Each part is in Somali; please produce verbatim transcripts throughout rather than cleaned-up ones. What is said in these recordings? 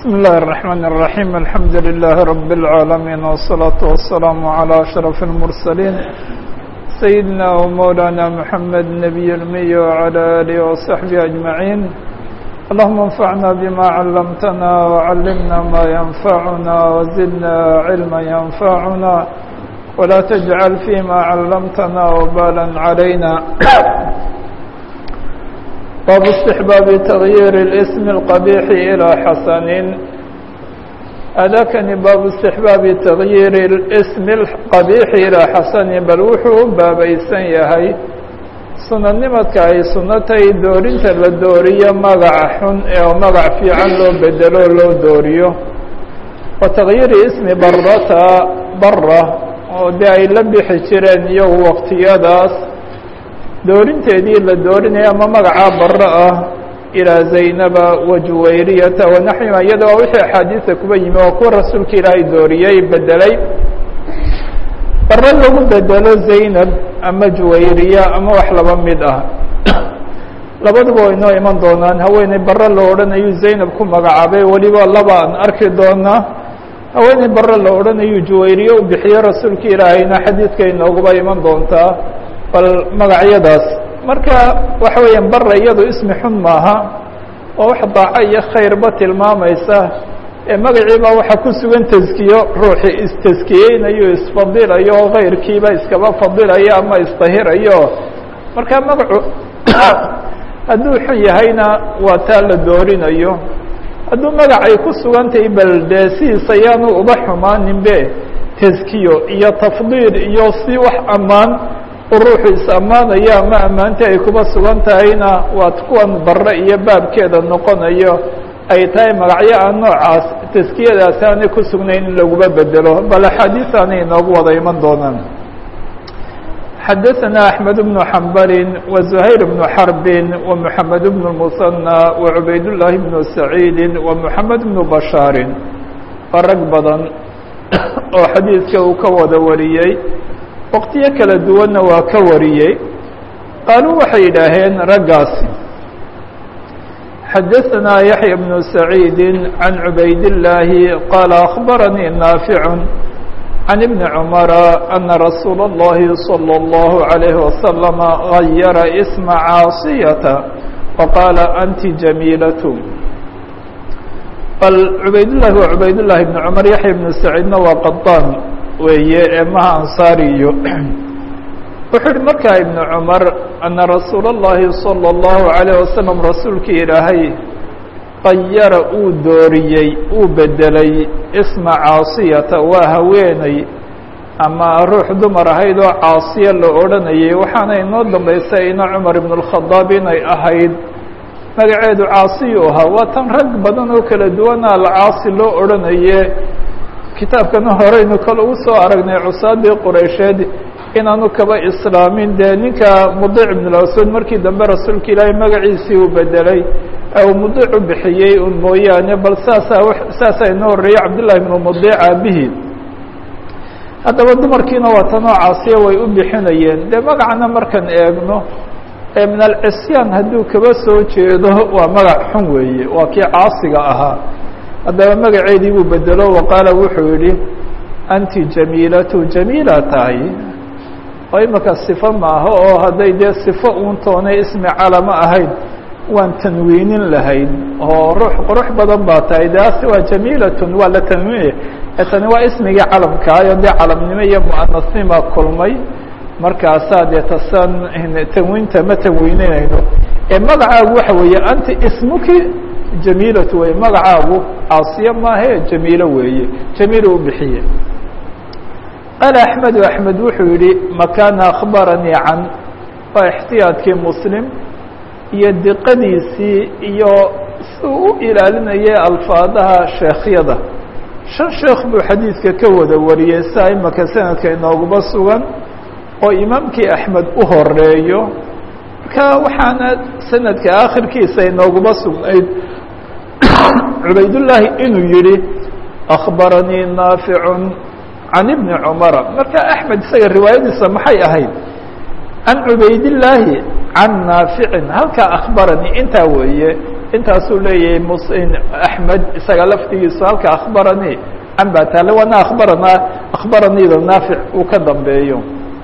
بسم الله الرحمن الرحيم الحمد لله رب العالمين والصلاة والسلام على أشرف المرسلين سيدنا ومولانا محمد النبي الأمي وعلى آله وصحبه أجمعين اللهم انفعنا بما علمتنا وعلمنا ما ينفعنا وزدنا علما ينفعنا ولا تجعل فيما علمتنا وبالا علينا باب استحباب تغيير الاسم القبيح إلى حسن أذاكني باب استحباب تغيير الاسم القبيح إلى حسن بل وحو بابيسن يهي sunanimadka ay sunatay doorinta la dooriyo magaca xun ee magac fiican loo bedelo loo dooriyo wa tagyiiri ismi barata barra oo de ay la bixi jireen iyo waqtiyadaas doorinteedii la doorinaya ama magaca barra ah ilaa zaynaba wa juwayriyata wa naxwiha iyada waa wixii axaadiista kuba yimi oo kuwa rasuulka ilaahay dooriyey bedelay barre lagu bedelo zaynab ama juwayriya ama wax laba mid ah labaduba way noo iman doonaan haweeney barre la odhanayu zaynab ku magacaabay weliba laba aan arki doonaa haweeney barre la odhanayu juwayriye u bixiyo rasuulka ilaahayna xadiidka inooguba iman doontaa bal magacyadaas marka waxa weeyaan barre iyado ismi xun maaha oo wax daaco iyo khayrba tilmaamaysa ee magaciiba waxaa ku sugan taskiyo ruuxii istaskiyeynayo isfadilayo oo kayrkiiba iskaba fadilayo ama isdahirayo marka magacu hadduu xun yahayna waa taa la doorinayo hadduu magacay ku sugantahay bal dee sidiisa ayaanu uba xumaaninbe taskiyo iyo tafdiil iyo si wax ammaan u ruuxu is-ammaanayo ama ammaantii ay kuba sugan tahayna waa kuwan barre iyo baabkeeda noqonayo ay tahay magacyo aan noocaas taskiyadaasi aanay ku sugnayn in laguba bedelo bal axaadiis aanay inoogu wada iman doonaan xadaثana أحmed بن حambali وزhayr بن xرb ومحamed بن المثنى وعubayd للahi بن سacيidi ومحamed بن بشhاar waa rag badan oo xadiidka uu ka wada wariyey waqtiyo kala duwanna waa ka wariyey qaaluu waxay yidhaaheen raggaasi xadaثna yaحyى بن سacيidi عan عubayd اللahi qala أخbaranii ناafiع عن ابن عمر أن رsuuل اللhi صلى الله عليه وسلم غayر اسم cاaصية وqاaل أنت جميلة bal عubaydاللahi waa عubaydاللahi بن cمر yaحyى بن سacيidna waa qaطاn weeye eemaha ansaariyo wuxuu uhi markaa iبن cمر أنa رasuul الlahi صلى الله عليه وسلم rasuulki ilaahay ayara uu dooriyey uu bedelay isma caasiyata waa haweeney ama ruux dumar ahayd oo caasiya la odhanayay waxaana inoo dambaysay ina cumar ibn اlkhadaab inay ahayd magaceedu caasiyu ahaa waa tan rag badan oo kala duwana alcaasi loo odhanaye kitaabkana horeynu kale ugu soo aragnay cusaadii quraysheed inaanu kaba islaamin dee ninka mudic ibn اlaswad markii dambe rasuulka ilaahay magaciisii uu bedelay mudic u bixiyey un mooyaane bal saasaa saasaa inoo horreeyey cabdالlahi ibnu mudic aabihii haddaba dumarkiina waa tanoo caasiya way u bixinayeen dee magacana markaan eegno ee min alcisyaan hadduu kaba soo jeedo waa magac xun weeye waa kii caasiga ahaa haddaba magaceedii buu bedelo waqaala wuxuu yihi anti jamiilatu jamiila tahay oo imaka sifo maaha oo hadday dee sifo uun toonay ismi calama ahayd waan tanwiinin lahayd oo ruux qurux badan baa tahay daasi waa jamiilatun waa la tanwiinaya tani waa ismigii calamkaayo dee calamnimo iyo mu'anasnima kulmay markaasaa dee tasan tanwiinta ma tanwiininayno ee magacaagu waxa weeye anti ismuki jamiilatu weye magacaagu caasiya maahe jamiilo weeye jamiilo u bixiye qaala axmedu axmed wuxuu yihi makana akhbaranii can waa ixtiyaadkii muslim iyo diqadiisii iyo si u ilaalinayay alfaadaha sheekhyada shan sheekh buu xadiidka ka wada wariyey saa imaka sanadka inooguba sugan oo imaamkii axmed u horeeyo marka waxaana sanadka aakhirkiisa inooguba sugnayd cubaydullaahi inuu yihi akhbaranii naaficun can ibni cumara marka axmed isaga riwaayadiisa maxay ahayd can cubaydillaahi can naaficin halkaa akhbaranii intaa weeye intaasuu leeyahay musin axmed isaga laftigiisu halka akhbaranii can baa taale waana akhbarana akhbaraniida naafic uu ka dambeeyo.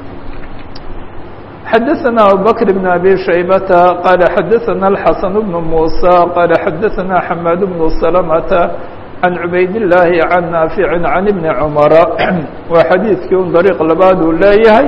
xadaثna abubakr بn abi shaybata qaala xadaثna الxasan bn muسى qaala xadaثna xamaad bn سلمةa can cubayd الlaahi can naafici can ibni cumara waa xadiidkii un dariiq labaad uu leeyahay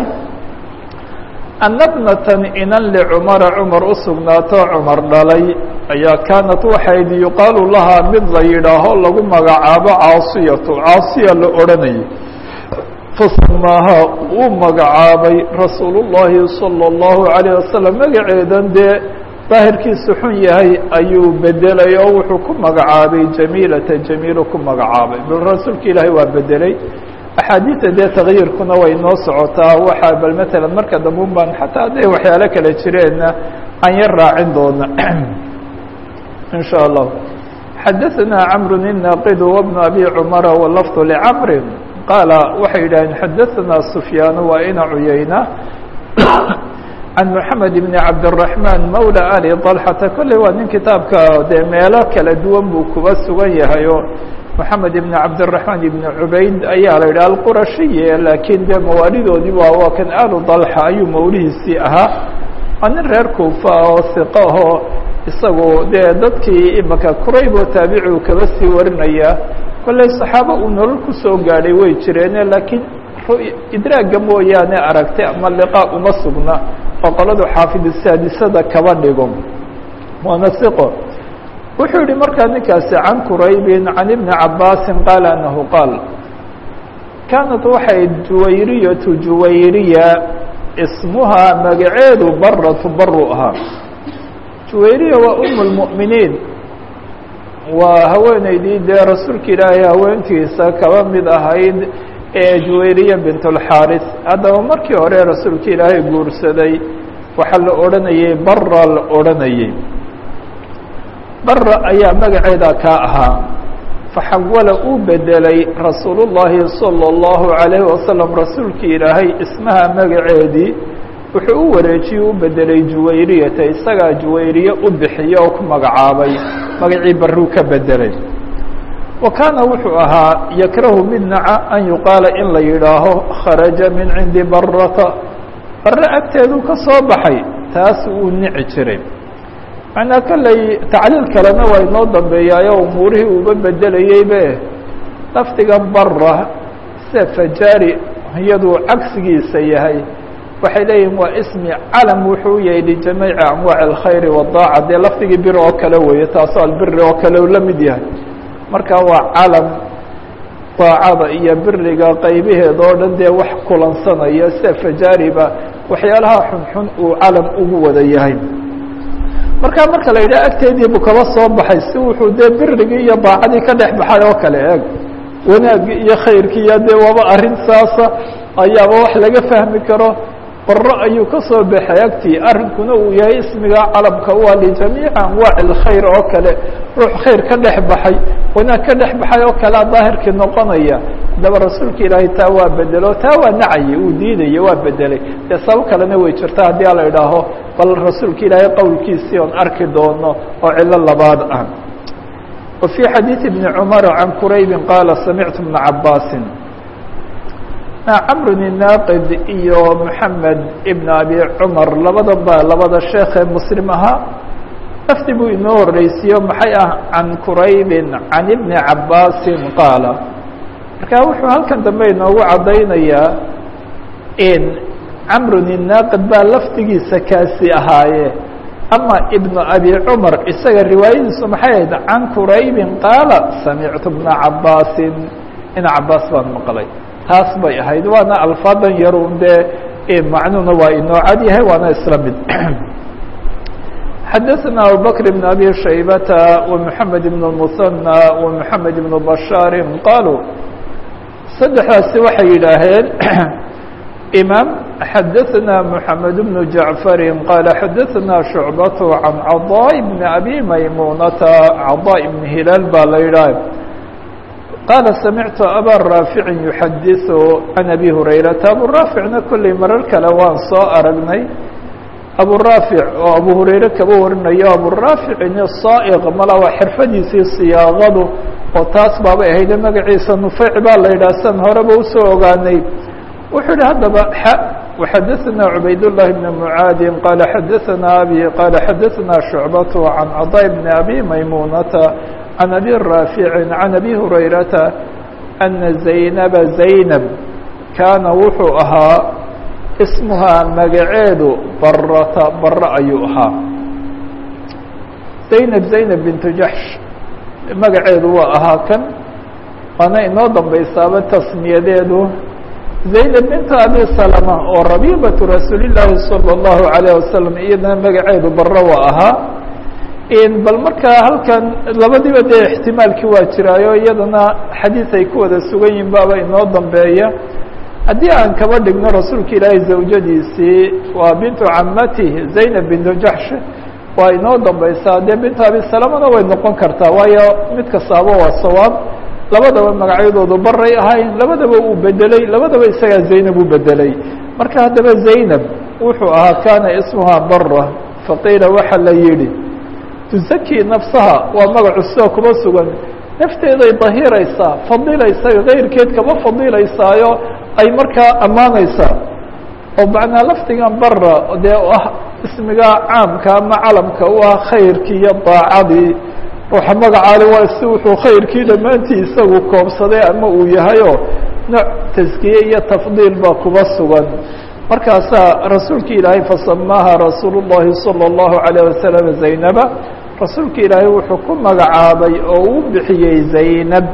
ana bnatan inan licumara cumar u sugnaato cumar dhalay ayaa kaanat waxayd yuqaalu lahaa mid la yidhaaho lagu magacaabo caasiyatu caasiya la odhanayay fasamaaha uu magacaabay rasuulu llaahi salى اllahu عalيه wasalam magaceedan dee daahirkiisu xun yahay ayuu bedelay oo wuxuu ku magacaabay jamiilata jamiilo ku magacaabay bal rasuulka ilaahay waa bedelay axaadiida dee takyiirkuna way noo socotaa waxaa bal matalan marka dambe un baan xataa hadday waxyaalo kale jireenna aan yar raacin doona in sha allah. xadaثna cmru الnaqid wbnu abi cumara walafdu licamri qaala waxay yidhaaheen xadaثna sufyaan waa ina cuyayna can moxamed bni cabdالرaحman mawla ali طalxata kolley waa nin kitaabka dee meelo kala duwan buu kuba sugan yahay oo moxamed ibn cabdالرaحman ibn cubayd ayaa la yidhaha alqurashiye laakiin dee mawaalidoodii waa waa kan alu dalxa ayuu mawlihiisii ahaa waa nin reer kuufa oo hiqo ahoo isagu dee dadkii imaka qurayb oo taabici uu kaba sii warinaya kolley saxaaba uu nolol kusoo gaadhay way jireene laakiin idraagga mooyaane aragtay ama liqaa uma sugna oo qoladu xaafid saadisada kaba dhigo waana hiqo. wuxuu yihi markaa ninkaasi can quraybin can ibni cabaasin qaala anahu qaal kaanat waxay juwayriyatu juwayriya ismuhaa magaceedu baratu baru ahaa. juwayriya waa um اlmu'miniin waa haweeneydii dee rasuulka ilaahay haweentiisa kaba mid ahayd ee juwayriya bint اlxaaris. haddaba markii hore rasuulka ilaahay guursaday waxaa la odhanayay bara la odhanayay bara ayaa magaceeda kaa ahaa faxawala uu bedelay rasuul الlahi salى الlahu عalayhi wasalam rasuulkii ilaahay ismaha magaceedii wuxuu u wareejiyey u bedelay juwayriyata isagaa juwayriye u bixiye oo ku magacaabay magacii baruu ka bedelay. wa kaana wuxuu ahaa yakrahu mid naca an yuqaala in la yidhaaho kharaja min cindi barata bare agteeduu ka soo baxay taas uu nici jiray. macnaa kolley tacliil kalena waa inoo dambeeyaayo umuurihii uuba bedelayeybe lafdiga bara sida fajaari iyaduu cagsigiisa yahay waxay leeyihin waa ismi calam wuxuu yahay lijamiici anwaac alkhayri waddaaca dee lafdigii bir oo kale weeye taasoo albiri oo kale u la mid yahay marka waa calam daacada iyo biriga qaybaheeda oo dhan dee wax kulansanaya sida fajaariba waxyaalaha xunxun uu calam ugu wada yahay. markaa marka la yidhaha agteedii buu kaba soo baxay si wuxuu dee birigii iyo daacadii ka dhex baxay oo kale eeg wanaagii iyo khayrkii iyo dee waaba arrin saasa ayaaba wax laga fahmi karo baro ayuu ka soo baxay agtii arrinkuna uu yahay ismiga calamka waa lijamiici anwaac alkhayr oo kale ruux khayr ka dhex baxay wanaag ka dhex baxay oo kalea daahirkii noqonaya. haddaba rasuulka ilaahay taa waa bedelo taa waa nacayay uu diidaya waa bedelay dee sabab kalena way jirta haddii a la idhaaho bal rasuulka ilaahay qowlkiisii oon arki doono oo cilo labaad ah. wa fii xadiidi bni cumar can quraybin qaala samictu bna cabaasin camrun inaaqid iyo moxamed ibn abi cumar labadan baa labada sheekee muslim ahaa lafdi buu inoo horeysiiyo maxay ah can quraybin can ibni cabaasin qaala marka wuxuu halkan dambe inoogu caddaynayaa in camrun inaaqid baa lafdigiisa kaasi ahaaye ama ibnu abi cumar isaga riwaayadiisu maxay ahayd can quraybin qaala samictu bna cabaasin ina cabaas baan maqlay taas bay ahayd waana alfaadan yarun dee macnuhuna waa inoo cad yahay waana isla mid. xadaثna abubakr bn abi shaybata ومحamed bn الmuثanى ومحamed bn bashaari qaaluu saddexdaasi waxay yidhaaheen imaam xadaثna mحamed bn jaعfari qaala xadaثna shucbaة can caضاء bn abi maymunata caضاء bn hilaal baa la yidhaah qaala samictu abaa raaficin yuxadiثu can abi hurayrata abu raaficna kolley marar kale waan soo aragnay aburaafic oo abu hurayre kaba warinayo aburaaficin saaiq mala waa xirfadiisii siyaaqadu oo taas baabay ahayde magaciisa nufeyc baa la yidhaha san horeba usoo ogaanay wuxuu yihi haddaba xa وxadaثna cubayd الlahi بn mعaadi qala xadaثna abi qala xadaثna شhucbaة can caضاء bn abi maymunata can abi raafici can abi hurayrata ana zaynaba zaynab kaana wuxuu ahaa ismuhaa magaceedu barata bara ayuu ahaa zaynab zaynab bintu jaxsh magaceedu waa ahaa kan waana inoo dambaysaaba tasmiyadeedu zaynab bintu abi salama oo rabiibatu rasuuli llaahi salى اllahu عalayه wasalam iyadana magaceedu bara waa ahaa bal markaa halkan labadiba dee ixtimaalkii waa jiraayo iyadana xadiis ay ku wada sugan yihin baaba inoo dambeeya haddii aan kaba dhigno rasuulka ilaahay zawjadiisii waa bintu camatihi zaynab bintu jaxsh waa inoo dambaysaa dee bintu abi salamana way noqon kartaa waayo mid kastaaba waa sawaab labadaba magacyadoodu baray ahayn labadaba uu bedelay labadaba isagaa zaynab u bedelay marka haddaba zaynab wuxuu ahaa kaana ismuhaa bara faqiila waxa la yihi tuzakii nafsaha waa magacu sida kuma sugan nafteeday dahiraysaa fadilaysaa kayrkeed kama fadilaysaayo ay markaa ammaanaysaa oo macnaa lafdigan bara dee ah ismiga caamka ama calamka u ah khayrkii iyo daacadii ruuxa magacaali waa si wuxuu khayrkii dhammaantii isagu koobsaday ama uu yahayo nooc taskiye iyo tafdiil baa kuba sugan markaasaa rasuulki ilaahay fasamaaha rasuul الlahi salى الlahu عalيه wasalam zaynaba rasuulka ilaahay wuxuu ku magacaabay oo uu bixiyey zaynab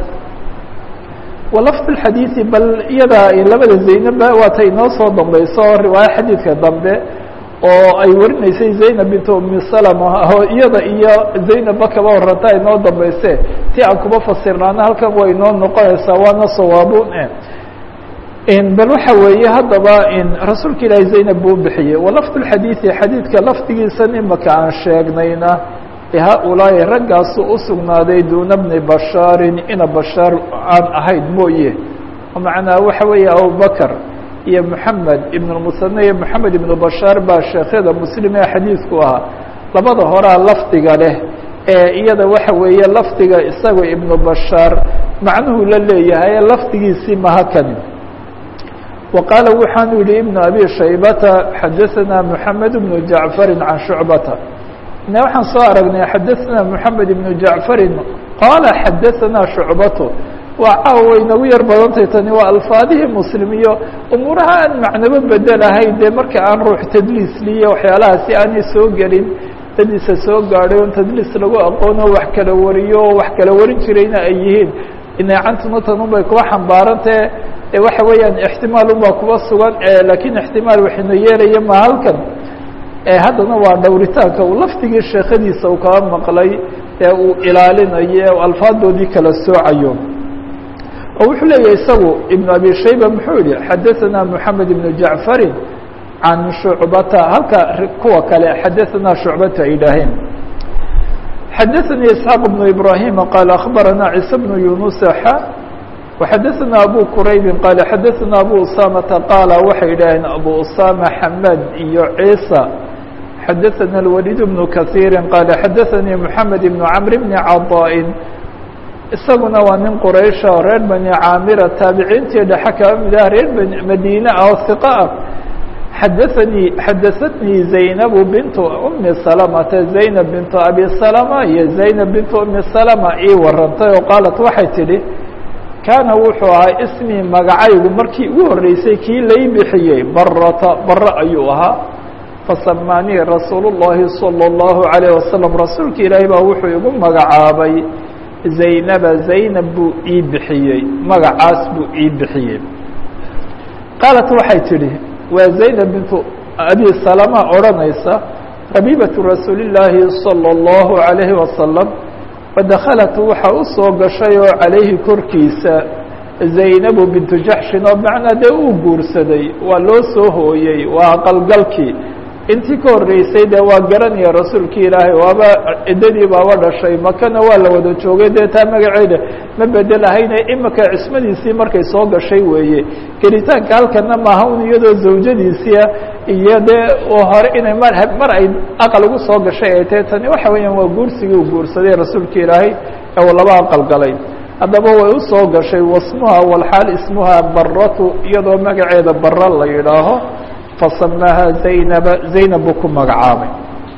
walafd اxadiiثi bal iyada labada zaynabba waata inoo soo dambayso riwaayo xadiidka dambe oo ay warinaysay zaynab bintu umi salama oo iyada iyo zaynabba kaba waranta inoo dambayse ti aan kuba fasirnaana halkan way inoo noqonaysaa waana sawaabun bal waxa weeye haddaba rasuulka ilaahay zaynab buu bixiyey walafd اxadiiثi xadiidka lafdigiisan imaka aan sheegnayna haulaahi raggaasu u sugnaaday duuna bni bashaarin ina bashaar aan ahayd mooye macnaa waxa weeye abubakr iyo moxamed ibn musane iyo moxamed ibnu bashaar baa sheekhyada muslim ee xadiidku ahaa labada horaa lafdiga leh ee iyada waxa weeye lafdiga isaga ibnu bashaar macnuhu la leeyahay lafdigiisii mahakani wa qaala waxaanu yihi ibnu abi shaybata xadaثana moxamed bnu jacfari can shucbata ina waxaan soo aragnay xadaثna moxamed ibnu jacfarin qaala xadaثana shucbato waa caawa way nagu yar badantay tani waa alfaadihii muslim iyo umuuraha aan macnabo bedelahayn dee marka aan ruux tadliis liyo waxyaalahaasi aanay soo gelin dadiisa soo gaadhay on tadliis lagu aqoono wax kala wariyo o wax kala warin jirayna ay yihiin inaacantuna tan un bay kuwa xambaarantee waxa weeyaan ixtimaal unbaa kuba sugan lakiin ixtimaal waxina yeelaya ma halkan haddana waa dhowritaanka uu lafdigii sheekadiisa uu kaba maqlay ee uu ilaalinayo alfaadoodii kala soocayo oo wuxuu leeyahay isagu ibnu abi shayba muxuu yihi xadaثana moxamed ibnu jacfarin can shucbata halka kuwa kale xadaثana shucbata ay idhaaheen xadaثanii isxaaq bnu ibrahima qaala akhbarana ciise bnu yunusa xa وxadaثna abu quraybi qaala xadaثna abu usamata qaala waxay idhaaheen abu usama xamed iyo ciisa xadaثana اlwalid bnu kahiiri qaala xadaثanii moxamed ibnu camr bni caضاءin isaguna waa nin quraysha oo reer bani caamira taabiciintii dhexe kaba mid ah reer madiine ah oo hiqa ah xadaanii xadaثatnii zaynabu bintu umi salamata zaynab bintu abi salama iyo zaynab bintu umi salama ii warantay oo qaalat waxay tidhi kaana wuxuu ahaa ismii magacaygu markii ugu horreysay kii lay bixiyey barata bara ayuu ahaa fasamaanii rasuul الlahi salى الlahu عalيه wasalam rasuulka ilaahi baa wuxuu igu magacaabay zaynaba zaynab buu ii bixiyey magacaas buu ii bixiyey qaalat waxay tidhi waa zaynab bintu abi salama odhanaysa rabiibatu rasuuli الlaahi salى الlahu عalayhi wasalam fadakhalat waxaa u soo gashay oo calayhi korkiisa zaynabu bintu jaxshin oo macnaa dee uu guursaday waa loo soo hooyey waa aqalgalkii intii ka horreysay dee waa garanaya rasuulkii ilaahay waaba ciddadii baaba dhashay makana waa la wada joogay dee taa magaceeda ma bedelahayne imika cismadiisii markay soo gashay weeye gelitaanka halkana maaha un iyadoo zawjadiisia iyo dee hore inay mar mar ay aqal ugu soo gashay ay tahay tani waxa weeyaan waa guursigii uu guursaday rasuulka ilaahay ee uu laba aqal galay haddaba way u soo gashay wasmuha walxaal ismuha baratu iyadoo magaceeda bara la yidhaaho fasamaaha zaynaba zaynab buu ku magacaabay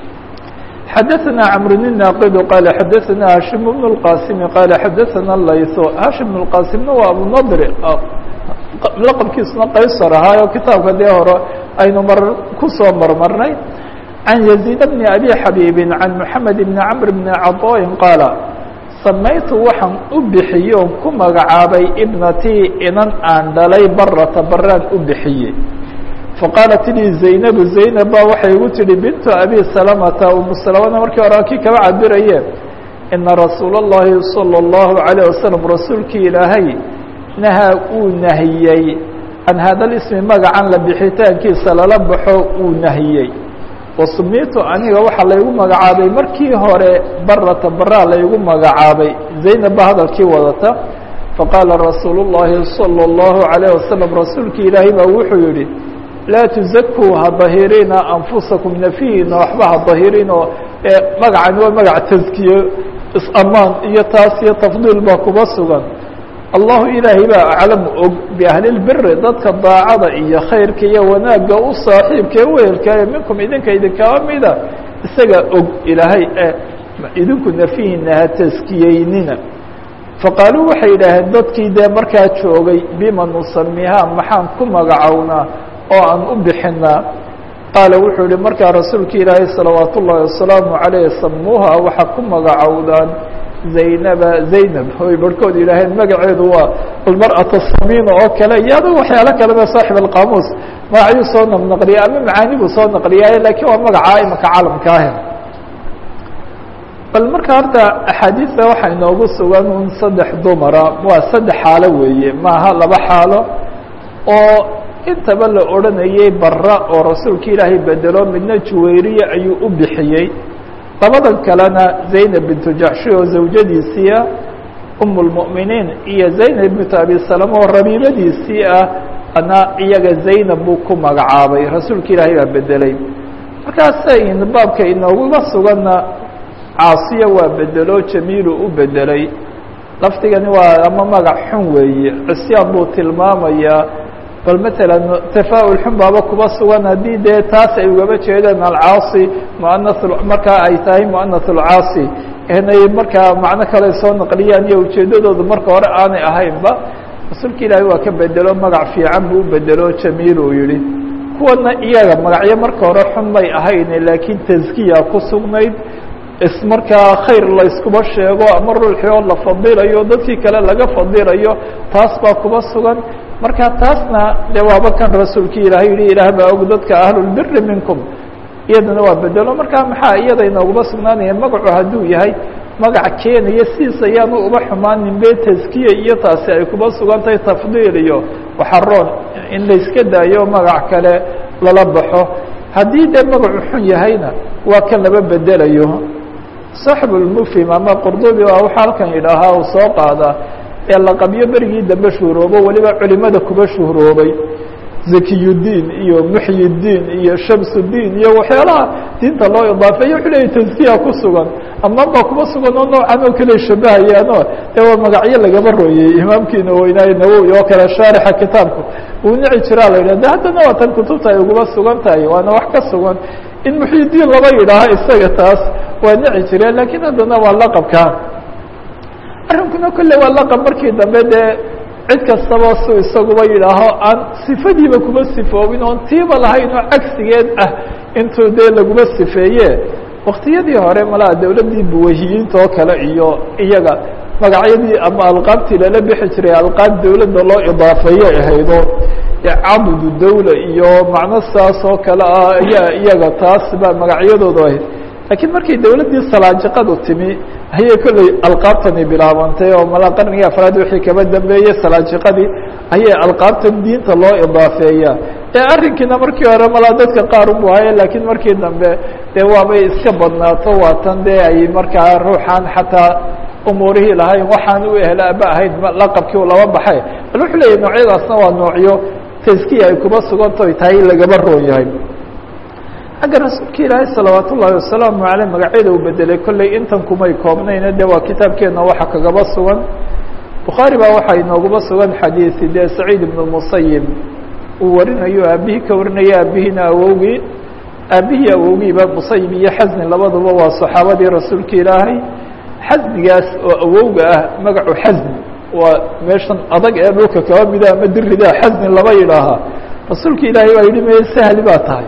xadaثna cmr بن nاaqd qal xadaثna hashim بن الqاsim qal xadaثna layso hashim بن الqاsimna waa abu nadr laqabkiisuna qaysar ahaayo kitaabka dee hore aynu mar kusoo marmarnay can يزيد بn abi xabيbi can mحamed بn cmr بn caطاءi qaala samaytu waxaan u bixiyey oon ku magacaabay ibnatii inan aan dhalay barata baraan u bixiyey faqaalat lii zaynabu zaynab ba waxay igu tihi bintu abi salamata umu salamana markii hore kii kaba cabirayeen ina rasuula اllahi salى اllahu عalيه wasalam rasuulkii ilaahay nahaa uu nahiyey can hada lismi magacan la bixitaankiisa lala baxo uu nahiyey wasumitu aniga waxaa laygu magacaabay markii hore barata baraa laygu magacaabay zaynab ba hadalkii wadata faqaala rasuulu اllahi salى اllahu عalيه wasalam rasuulkii ilaahay baa wuxuu yihi laa tuzakuu ha dahirina anfusakum nafiina waxba ha dahirino magacani waa magac taskiye is-amaan iyo taas iyo tafdiil baa kuba sugan allahu ilaahay baa aclamu og biahli lbiri dadka daacada iyo khayrka iyo wanaagga u saaxiibka ee weelkae minkum idinka idinkaba mida isaga og ilaahay e idinku nafiina ha taskiyeynina faqaaluu waxay yidhaaheen dadkii dee markaa joogay bima nusamihaa maxaan ku magacownaa oo aan u bixinaa qaala wuxuu yihi markaa rasuulka ilaahay salawaat ullahi wasalaamu عaleyh samuuha waxaa ku magacowdaan zaynaba zaynab oy barhkood yidhaaheen magaceedu waa almarأaة الsamina oo kale iyo ado waxyaalo kaleba saaxib alqaamuus magacyu soo naqnaqliya ama macaani buu soo naqliyaaye lakiin waa magaca imaka caalamka ah bal marka horta axaadiista waxaa inoogu sugan un saddex dumara waa saddex xaalo weeye maaha laba xaalo oo intaba la odhanayay bara oo rasuulka ilaahay bedelo midna juwayriya ayuu u bixiyey labadan kalena zaynab bintu jaxshi oo zawjadiisii ah um اlmu'miniin iyo zaynab bintu abi salama oo rabiibadiisii ah ana iyaga zaynab buu ku magacaabay rasuulka ilaahay baa bedelay markaasa baabka inooguga suganna caasiya waa bedelo jamiilu u bedelay lafdigani waa ama magac xun weeye cisyaan buu tilmaamayaa bal mثalا تafaaؤل xun baaba kuba sugan haddii dee taas ay ugaba jeedaan alcaasi muana markaa ay tahay muanaث اlcaasi inay markaa macno kale soo naqliyaan iyo ujeedadoodu marka hore aanay ahaynba rasuulka ilaahay waa ka bedelo magac fiican buu u bedelo jamiil uu yihi kuwana iyaga magacyo marka hore xun may ahayne laakiin taskiya ku sugnayd is markaa khayr la iskuba sheego ama ruuxii oo la fadilayo dadkii kale laga fadilayo taas baa kuba sugan marka taasna de waaba kan rasuulka ilaahay yihi ilaah baa og dadka ahlulbiri minkum iyadana waa bedelo marka maxaa iyada inooguma sugnaanaya magacu hadduu yahay magac keenaya sidiis ayaanu uba xumaanin be taskiya iyo taasi ay kuba sugan tahay tafdiil iyo waxaroon in la iska daayo magac kale lala baxo haddii dee magacu xun yahayna waa kan laba bedelayo saaxib lmufhim ama qurdubi waa waxa halkan yidhaahaa uu soo qaadaa ee laqabyo berigii dambe shuhroobo weliba culimada kuba shuhroobay zakiyudiin iyo muxyidiin iyo shamsudiin iyo waxyaalaha diinta loo idaafeeyo wuxuu leeyahy taskiya ku sugan ama baa kuba sugan oo noocan oo kale shabahayaano ee waa magacyo lagaba rooyey imaamkiina weynaaye nawowi oo kale shaarixa kitaabku uu nici jiraa la yidhah de haddana waa tan kutubta ay uguba sugan tahay waana wax ka sugan in muxyidiin laba yidhaaho isaga taas waa nici jireen lakiin haddana waa laqabka arrinkuna kolle waa laqab markii dambe dee cid kastaba su isaguba yidhaaho aan sifadiiba kuma sifoobin oon tiiba lahayn oo cagsigeed ah intuu dee laguma sifeeye waktiyadii hore malaa dawladdii buwahiyiinta oo kale iyo iyaga magacyadii ama alqaabtii lala bixi jiray alqaab dawladda loo idaafeeye ahaydo cabudu dawla iyo macno saas oo kale ah ayaa iyaga taas baa magacyadoodu ahayd lakiin markii dawladdii salaajiqadu timi ayay kolley alqaabtani bilaabantay oo malaa qarnigii afraad wixii kaba dambeeyey salaajiqadii ayay alqaabtan diinta loo idaafeeya ee arrinkiina markii hore malaa dadka qaar ubu haye lakiin markii dambe dee waabay iska badnaato waa tan dee ay markaa ruuxaan xataa umuurihii lahayn waxaan u ehlaaba ahayd laqabkii laba baxay bal wuxuu leeyahy noocyadaasna waa noocyo taskiya ay kuba suganto ay tahay lagaba roon yahay xagga rasuulka ilaahay salawaat ullaahi wasalaamu aleyh magacyada uu bedelay kolley intan kumay koobnayna de waa kitaabkeena waxa kagaba sugan bukhaari baa waxaa inoogaba sugan xadiisi dee saciid ibn musayib uu warinayo aabihii ka warinaya aabihiina awowgii aabihii awowgiiba musayib iyo xasni labaduba waa saxaabadii rasuulka ilaahay xasnigaas oo awowga ah magacu xasni waa meeshan adag ee dhulka kaba mida ama diridaa xasni laba yidhaahaa rasuulka ilaahay baa yidhi meye sahli baa tahay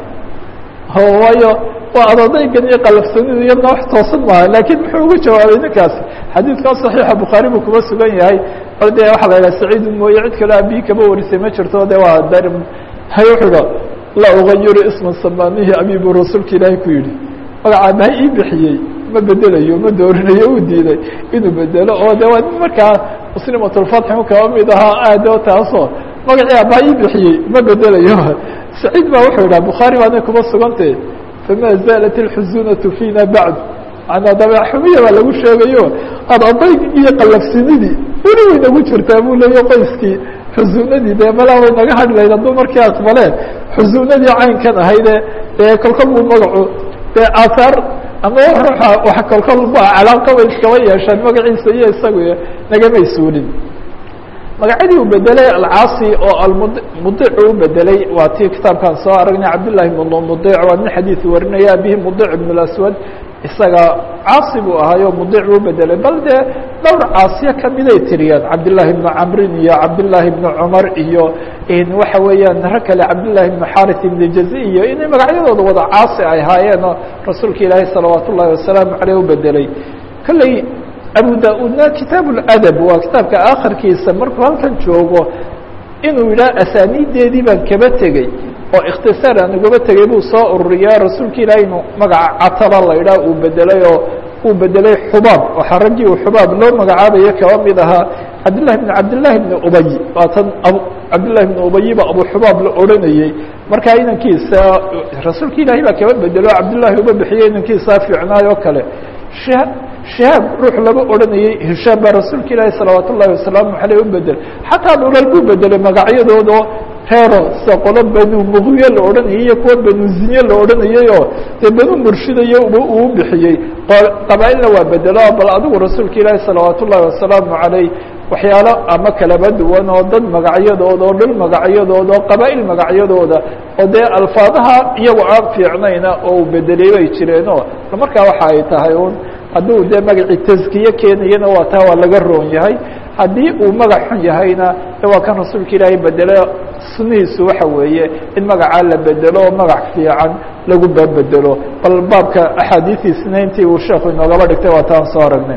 waayo waa adadaygan iyo qalafsanidu iyadna wax toosan maaha laakiin muxuu ugu jawaabay ninkaasi xadiidkaa صaxiixa bukhaari buu kuma sugan yahay o de waxaa la yidhaha saciid mooye cid kaleo abihi kaba warisay ma jirto de waa dar hay wuxuu dha laa ugayiru isman samanihi abi buu rasuulka ilaahay ku yidhi magaca maha ii bixiyey ma bedelayo ma doorinayo u diiday inuu bedelo oo de waa nin markaa muslimatulfatxi kaba mid ahaa aado taasoo magacii abaha ii bixiyey ma bedelayo saciid baa wuxuu yidhaha bukhaari baana kuma sugantay fama zaalat اlxusunatu fiina bacd manaa dabeec xumiya baa lagu sheegayo ad adayg iyo qalafsinidii weli way nagu jirtaa buu leeya qoyskii xusunadii dee malaa way naga hadhi lahayd hadduu markii aqbaleen xusunadii caynkan ahayde dee kolkol buu magacu dee aahaar ama ruuxa wax kolkol ba calaaqa bay iskaba yeeshaan magaciisa iyo isagu nagamay suulin magacadii uu bedelay alcaasi oo almudic u bedelay waa tii kitaabkaan soo aragnay cabdالlahi ibn mudic waa nin xadiid warinaya bihi mudic ibn اaswad isaga caasi buu ahaayo mudic buu bedelay bal dee dhowr caasiye kamiday tiriyaan cabdالlahi ibn camrin iyo cabdالlahi ibn cumar iyo waxa weeyaan rag kale cabdالlahi ibn xarith ibn jazi iyo inay magacyadooda wada caasi ay haayeen oo rasuulka ilaahay salawaat ullahi wasalaamu aleyh u bedelay kolley abu da-uudna kitaab اladab waa kitaabka akhirkiisa markuu halkan joogo inuu yidhaha asaaniideedii baan kaba tegey oo ikhtisaar aan ugaba tegey buu soo ururiyaa rasuulka ilaahay inu magaca catala la yidhaha uu bedelay oo uu bedelay xubaab waxaa raggii uu xubaab loo magacaabayo kaba mid ahaa cabdillahi bn cabdillahi bni ubay waatan ab cabdillahi bni ubayiba abu xubaab la odhanayey markaa inankiisa rasuulka ilaahay baa kaba bedelo o cabdillahi uba bixiyey inankiisaa fiicnaay oo kale shihaab ruux laba odhanayey hishaam baa rasuulka ilaahi salawaat ullahi wasalaamu aleyh u bedel xataa dhulal buu bedelay magacyadooda reero sida qolo banu mugiye la odhanayay iyo kuwa banu zinye la odhanayay oo dee banu murshidayo uu bixiyey qabaa-ilna waa bedelo bal adigu rasuulka ilaahi salawaat ullahi wasalaamu aleyh waxyaalo ama kalaba duwan oo dad magacyadooda oo dhul magacyadooda oo qabaa-il magacyadooda oo dee alfaadaha iyago aan fiicnayna oo uu bedelay bay jireenoo markaa waxa ay tahay un hadduu dee magacii taskiye keenayana waa taa waa laga roon yahay haddii uu magac xun yahayna de waa kan rasuulka ilaahay bedelo sunihiisu waxa weeye in magacaa la bedelo oo magac fiican lagu babedelo bal baabka axaadiidiisna intii uu sheekhu inoogaba dhigtay waa taan soo aragnay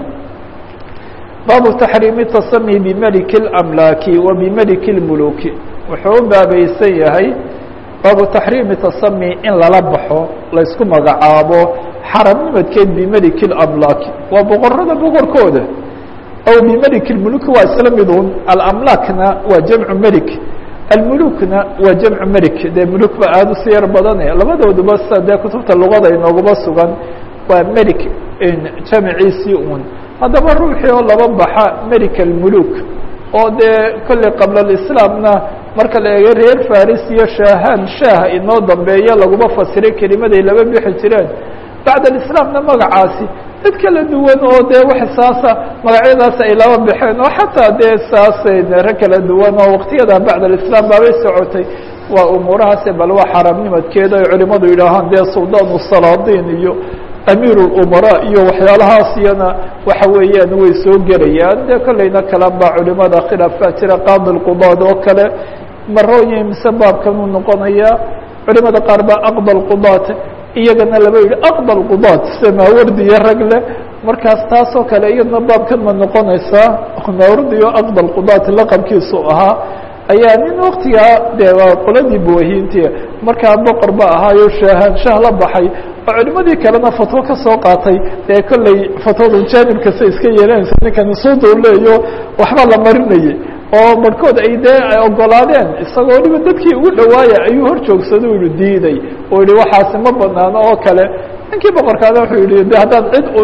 baabu taxriimi tasami bimeliki اlamlaaki wa bimeliki اlmuluki wuxuu u baabaysan yahay baabu taxriimi tasami in lala baxo laysku magacaabo xaramnimadkeed bimeliki اlamlaaki waa boqorada boqorkooda aw bimeliki اlmuluki waa isla midun alamlaakna waa jamcu melik almulukna waa jamcu melik dee muluk ba aada usi yar badane labadooduba sida dee kutubta luqada inoogaba sugan waa melik jamciisii un haddaba ruuxii oo laba baxa melik almuluk oo dee kolley qabla alislaamna marka la eego reer faris iyo shaahaan shaah inoo dambeeya laguma fasiray kelimaday laba bixi jireen bacda alislaamna magacaasi dad kala duwan oo dee wax saasa magacyadaas ay laba baxeen oo xataa dee saasay rag kala duwan oo waqtiyada bacda alislaam baabay socotay waa umuurahaasi bal waa xaramnimadkeeda ay culimadu yidhaahaan dee suldan salaadiin iyo amiir اlumaraa iyo waxyaalahaas iyana waxa weeyaan way soo gelayaan dee kolleyna kala baa culimada khilaafaa jira qaadi lqudaad oo kale marooyin mise baabkan uu noqonayaa culimada qaar baa aqda lqudaat iyagana laba yidhi aqda lqudaat sida maawardi iyo rag leh markaas taasoo kale iyadna baabkan ma noqonaysaa maawardi iyo aqda lqudaat laqabkiisu ahaa ayaa nin waktigaa dee waa qoladii buwahiintii markaa boqor ba ahaayo shaahaan shaah la baxay oo culimadii kalena fatwo ka soo qaatay dee kolley fatwadu jaanib kasta iska yeelanaysa ninkani suuduleeyo waxba la marinayay oo barhkood ay dee ay ogolaadeen isagoo waliba dadkii ugu dhawaaya ayuu hor joogsada inu diiday oo yihi waxaasi ma banaano oo kale ninkii boqorkaana wuxuu yihi de haddaad cid un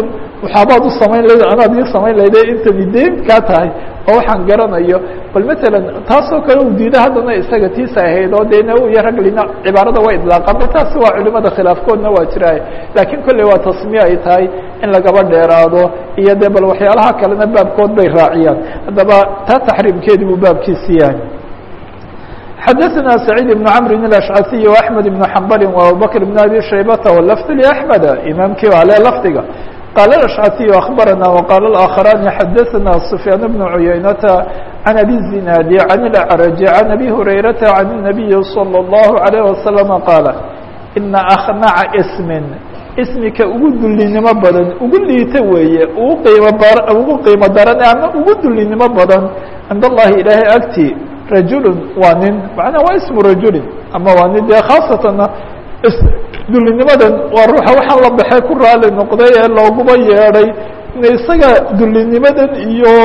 waxaabaad u samayn lahayd anaad ii samayn lahayde intani deen kaa tahay oo waxaan garanayo bal matalan taasoo kale uu diida haddana isaga tiisa ahayd oo dee naw iyo raglina cibaarada waa idlaaqaan bal taasi waa culimada khilaafkoodna waa jiraaye laakiin kolley waa tasmiye ay tahay in lagaba dheeraado iyo dee bal waxyaalaha kalena baabkood bay raaciyaan haddaba taa taxriimkeedi buu baabkiisi yahay xadaثna سacيid بن cمr الأشcثي وأحmed بن حmbl وabubكر بن أbي شhaybة wlfd لأحmed imaamkii waa le lfdiga qال الأشcثي أخbarana وqال الآkخراn xadaثna سفyاn بن عuyaynةa عن أbي الزiناad عن الأعرج عن أbي هurayرaةa عن النبي صلى الله عليه وسلم qاaل إنa أkنca اسm ismika ugu dulinimo badan ugu liita weeye ugu qiimo ugu qiimo daran ama ugu dulinimo badan cind الlahi ilaahay agti rajul waa nin macnaa waa ismu rajulin ama waa nin dee khaasatana dulinimadan waa ruuxa waxaa la baxay ku raali noqday ee looguba yeedhay isaga dulinimadan iyo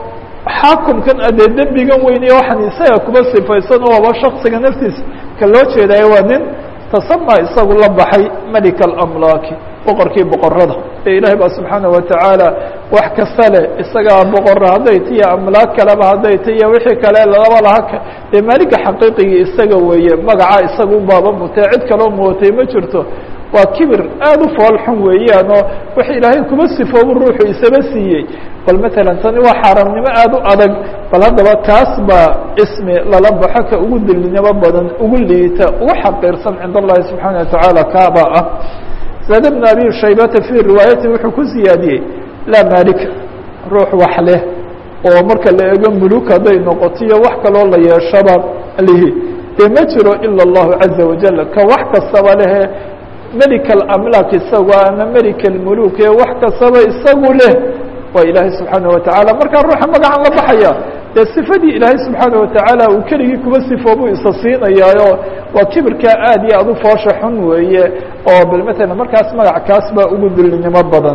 xaakumkan adee dembigan weyniye waxaan isaga kuba sifaysan oo aba shaksiga naftiisa ka loo jeedayo waa nin tasama isagu la baxay malika alamlaaki boqorkii boqorada ee ilaahay baa subxaanaه watacaala wax kasta leh isagaa boqora hadday tiyo amlaag kaleba hadday tiyo wixii kale laba laha dee maaliga xaqiiqigii isaga weeye magaca isaga u baaba mutee cid kaloo mootay ma jirto waa kibir aada u foolxun weeyaan oo wax ilaahay kuma sifoobu ruuxu isaba siiyey bal matalan tani waa xaaraamnimo aada u adag bal haddaba taas baa ismi lala baxo ka ugu dilinimo badan ugu liita ugu xaqiirsan cind allahi subxaana watacaala kaaba ah زاد بن أbي شhaybةa في riواayati wuxuu ku ziyaadiyey laa malika ruux wax leh oo marka la eego muluk hadday noqotiyo wax kaloo la yeeshaba lihi dee ma jiro ilا الlahu عaزa وaجل ka wax kastaba lehe melika اamlaak isagu ama melika اmuluk ee wax kastaba isagu leh waa ilaahay subحaanaه wataعalى markaa ruuxa magacan la baxaya dee صifadii ilaahay subحaanaه wataعaalى uu keligii kuba sifoobu isa siinayaayo waa kibirkaa aad iyo aad u foosha xun weeye oo bal matalan markaas magac kaas baa ugu dulinimo badan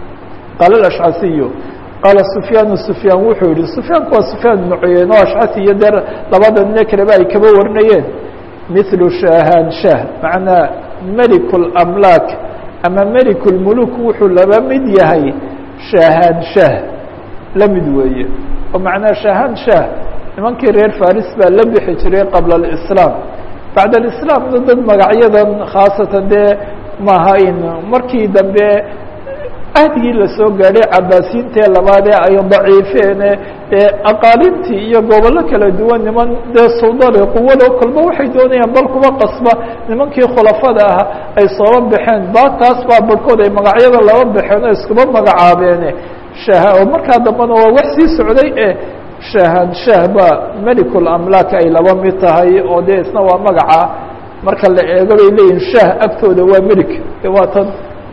qaala الأشcasiyu qaala سufyaan سufyaan wuxuu yihi سufyaanku waa سufyaan بن cuyeyne o ashcasi iyo dee labada nine kaleba ay kaba warinayeen mithlu shahan shah macnaa melik اlamlaak ama melik اlmuluk wuxuu laba mid yahay shahan shah la mid weeye oo macnaa shahan shah nimankii reer faris baa la bixi jiray qabla الإسlاam bacd alislaamna dad magacyadan khaasatan dee maaha in markii dambe ahdigii lasoo gaadhay cabaasiyiintee labaadee ay daciifeene ee aqaalintii iyo gobollo kala duwan niman dee suldale quwado kolba waxay doonayaan bal kuba qasba nimankii khulafada ah ay sooba baxeen ba taas baa barhkood ay magacyada laba baxeen oo iskuba magacaabeene shaha oo markaa dambena waa wax sii socday e shahan shah baa melikulamlaak ay laba mid tahay oo dee isna waa magaca marka la eego bay leeyihin shah agtooda waa melik waa tan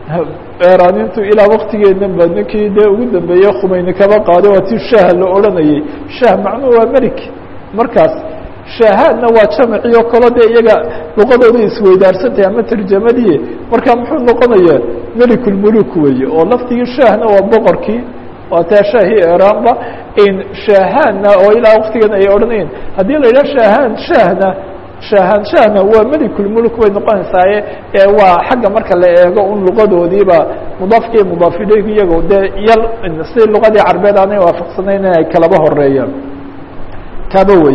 eeraanintu ilaa waktigeedan ba ninkii dee ugu dambeeye khumayni kaba qaaday waa ti shah la odhanayay shah macnuhu waa melik markaas shahaadna waa jamaciyo kalo dee iyaga luqadooda isweydaarsantahay ama tarjamadii marka muxuu noqonayaa melikulmuluk weeye oo laftigii shahna waa boqorkii waa taa shahi eraanba in shahaanna oo ilaa waktigan ay odhanayeen haddii la yidhaha shahaan shahna shahaan shahna waa melikulmuluk bay noqonaysaaye ee waa xagga marka la eego un luqadoodiiba mudaafkiiyo mudaafileygu iyago dee yal si luqadii carbeed aanay waafaqsanayn in ay kalaba horeeyaan kaba wey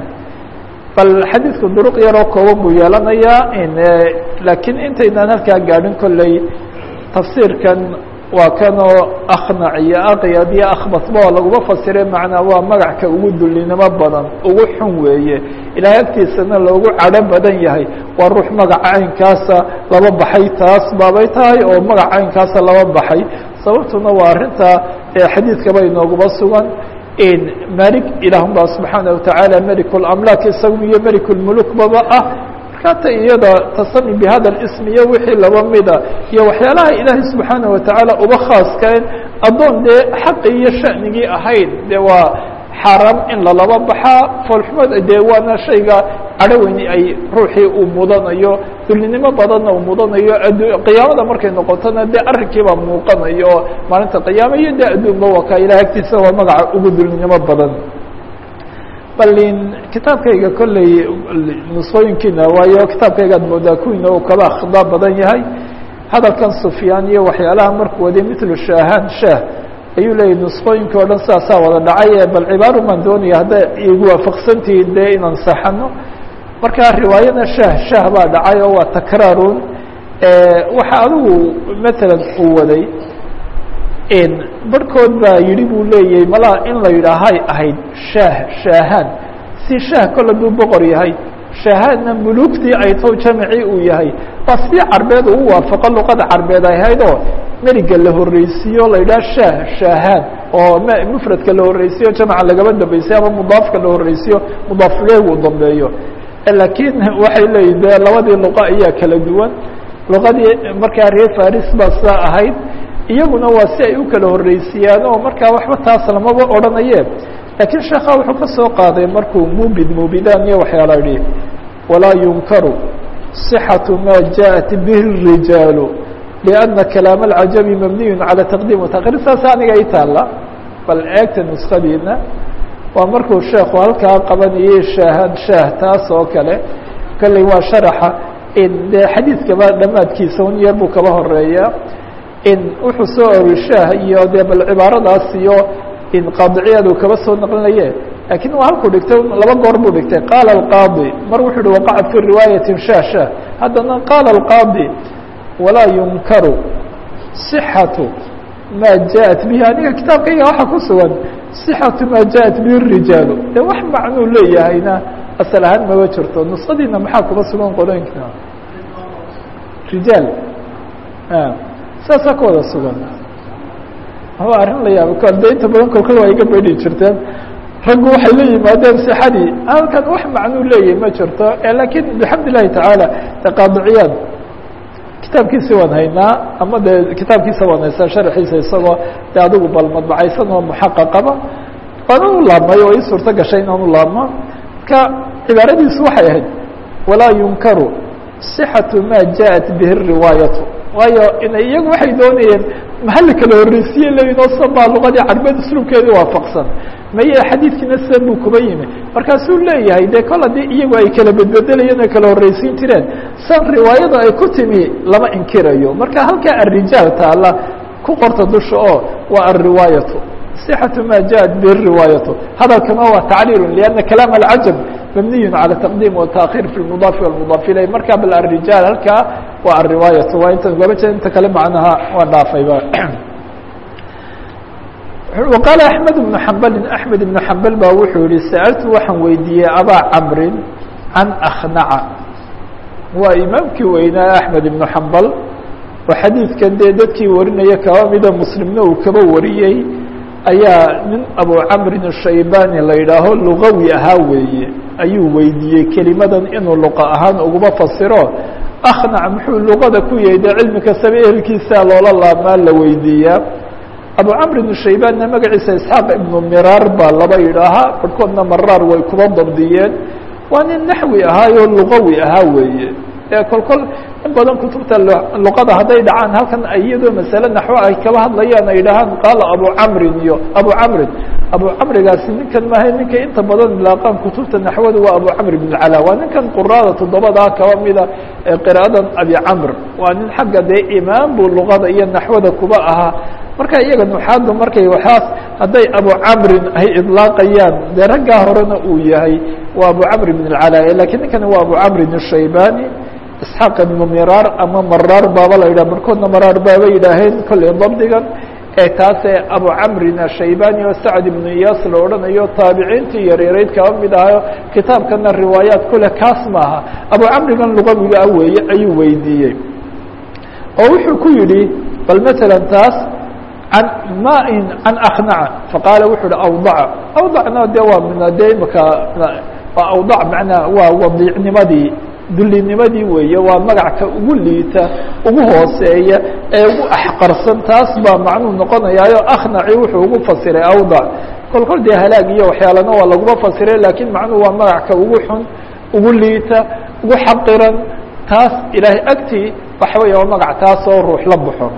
bal xadiidku duruq yaroo kooban buu yeelanayaa in laakiin intaynaan halkaa gaadhin kolley tafsiirkan waa kanoo aknac iyo aqyad iyo akhbasba oo laguma fasire macnaa waa magacka ugu dulinimo badan ugu xun weeye ilaahay agtiisana loogu cadho badan yahay waa ruux magaca caynkaasa laba baxay taas baabay tahay oo magaca caynkaasa laba baxay sababtuna waa arrinta xadiidkaba inooguma sugan in malik ilaahum baa subxaana watacaala melikulamlaak isagu iyo melikulmuluk baba ah markaata iyada tasami bihada ism iyo wixii laba mida iyo waxyaalaha ilaahay subxaana watacaala uba khaaskaen addoon dee xaqi iyo shanigii ahayd dee waa xaaraam in lalaba baxaa foolxumad dee waana shayga cadhoweyni ay ruuxii uu mudanayo dulinimo badanna uu mudanayo qiyaamada markay noqotona dee arrinkiibaa muuqanayo oo maalinta qiyaama iyo dee adduunba wakaa ilahay agtiisa waa magaca ugu dulinimo badan balin kitaabkayga kolley nusqooyinkiina waayo kitaabkaygaad moodaa kuwiina uu kaba akhdaa badan yahay hadalkan sufyaan iyo waxyaalaha markuu waday mitlu shaahaan shaah ayuu leeyahy nusqooyinka o dhan saasaa wada dhacay bal cibaaru maan doonaya hadday igu waafaqsantihiin dee inaan saxano marka riwaayada shaah shaah baa dhacay oo waa takraarun waxa adigu matalan uu waday barhkood baa yidhi buu leeyahay malaa in la yidhaahay ahayd shaah shaahaan si shaah kol hadduu boqor yahay shaahaadna mulugtii ay tow jamacii uu yahay waa sidii carbeed ugu waafaqo luqada carbeed ay ahayd oo meriga la horreysiiyo la yidhaha shaah shaahaan oo mufradka la horreysiyo jamaca lagaba dambaysiyo ama mudaafka la horreysiyo mudaafuleh uu dambeeyo laakiin waxay leeyihin de labadii luqa ayaa kala duwan luqadii markaa reer faris baa saa ahayd iyaguna waa si ay u kala horreysiiyaan oo markaa waxba taas lamaba odhanaye laakiin sheekha wuxuu ka soo qaaday markuu mubid mubidaan iyo waxyaala yihi walaa yunkaru صixaةu ma jaءat bih الrijaalu لأna kalaam الcajabi mabniy calى taqdiim وتakir saas aniga i taala bal eegta nuskadiina waa markuu sheekhu halkaa qabanayay shaahad shaah taas oo kale kalley waa sharaxa de xadiidkaba dhamaadkiisa un yar buu kaba horeeya in wuxuu soo ori shaah iyo de bal cibaaradaas iyo in qaadiciyadu kaba soo naqlinaye lakiin waa halkuu dhigtay laba goor buu dhigtay qaala alqaadi mar wuxuu uhi waqaca fi riwaayati shaah shaah haddana qaala alqaadi walaa yunkaru صixatu ma jaءat bihi aniga kitaabkayga waxa ku sugan صixatu ma jaءat bihi الrijaalu de wax macnuu leeyahayna asal ahaan maba jirto nusadiina maxaa kuba sugan qolooyinka rijaal saasaa ka wada sugan waa arrin la yaaba de inta badan kolkol waa iga bedhi jirteen raggu waxay la yimaadeen sixadii halkan wax macnuu leeyahay ma jirto lakiin bixamd illahi tacaala qaadiciyaad kitaabkiisa waan haynaa ama de kitaabkiisa waan haysaa sharxiisa isagoo de adigu bal madbacaysan oo muxaqaqaba waana u laabmay oo ii suurto gashay inaan u laabmo marka cibaaradiisu waxay ahayd walaa yunkaru صixatu ma jaءat bihi الriwaayatu waayo inay iyagu waxay doonayeen mahali kala horreysiye leeyihin oo sabaa luqadii carbeed usluubkeedii waafaqsan maye xadiidkiina sidan buu kuba yimi markaasuu leeyahay de kol haddii iyagu ay kala bedbedelayeen ay kala horreysiin jireen san riwaayada ay ku timi lama inkirayo marka halkaa arijaal taala ku qorta dusha oo waa alriwaayatu صixatu ma jaءat bihi الriwaayatu hadalkana waa tacliil لأna kalaam الcajab mabniy calى taqdiim وtaأkhir fi اmudaaf wاmudaaf ilay marka bal arijaal halkaa waa alriwaayatu waa inta gaba jee inta kale macnaha waa dhaafayba وqaala أحmed بن حambali أحmed بن حambal ba wuxuu yihi sa'altu waxaan weydiiyey abaa camrin can aknaca waa imaamkii weynaa أحmed بن حambal oo xadiidkan dee dadkii warinaya kaba mida muslimna uu kaba wariyey ayaa nin abu camrin الshaybani la yidhaaho lugawi ahaa weeye ayuu weydiiyey kelimadan inuu luqa ahaan uguma fasiro aknac muxuu luqada ku yahay dee cilmi kastaba ehelkiisaa loola laabmaa la weydiiyaa abu camrin الshaybanna magaciisa isxaaq ibnu miraar baa laba yidhaahaa barhkoodna maraar way kuba dabdiyeen waa nin naxwi ahaayoo lugawi ahaa weeye ee kol kol in badan kutubta luqada hadday dhacaan halkan iyadoo masale naxwo ay kaba hadlayaan ay dhahaan qaala abu camrin iyo abu camrin abu camrigaasi ninkan maahay ninka inta badan ilaaqaan kutubta naxwada waa abu camr ibn cala waa ninkan quraada toddobadaa kaba mida ee qira'adan abi camr waa nin xagga dee imaam buu luqada iyo naxwada kuba ahaa marka iyaga nuxaadu markay waxaas hadday abu camrin ay idlaaqayaan dee raggaa horena uu yahay waa abu camr ibn cala lakiin ninkani waa abu camrin الshaybani isxaaq ibnu miraar ama maraar baaba la yidhah barkoodna maraar baaba yidhaaheen kolley dabdigan ee taasee abu camrin ashaybani oo sacd ibnu iyaas la odhanayo taabiciintii yaryarayd kaba mid ahayo kitaabkana riwaayaat kule kaas maaha abu camrigan lugawiga ah weeye ayuu weydiiyey oo wuxuu ku yidhi bal matalan taas can main can aknaca faqaala wuxuu uhi awdaca awdacna de waa min de imaka waa awdac manaa waa wadiicnimadii dulinimadii weeye waa magacka ugu liita ugu hooseeya ee ugu axqarsan taas baa macnuu noqonayaayo aknaci wuxuu ugu fasiray awdac kol kol dee halaag iyo waxyaalana waa laguma fasiray lakiin macnuhu waa magacka ugu xun ugu liita ugu xaqiran taas ilaahay agtii waxa weya waa magac taas oo ruux la baxo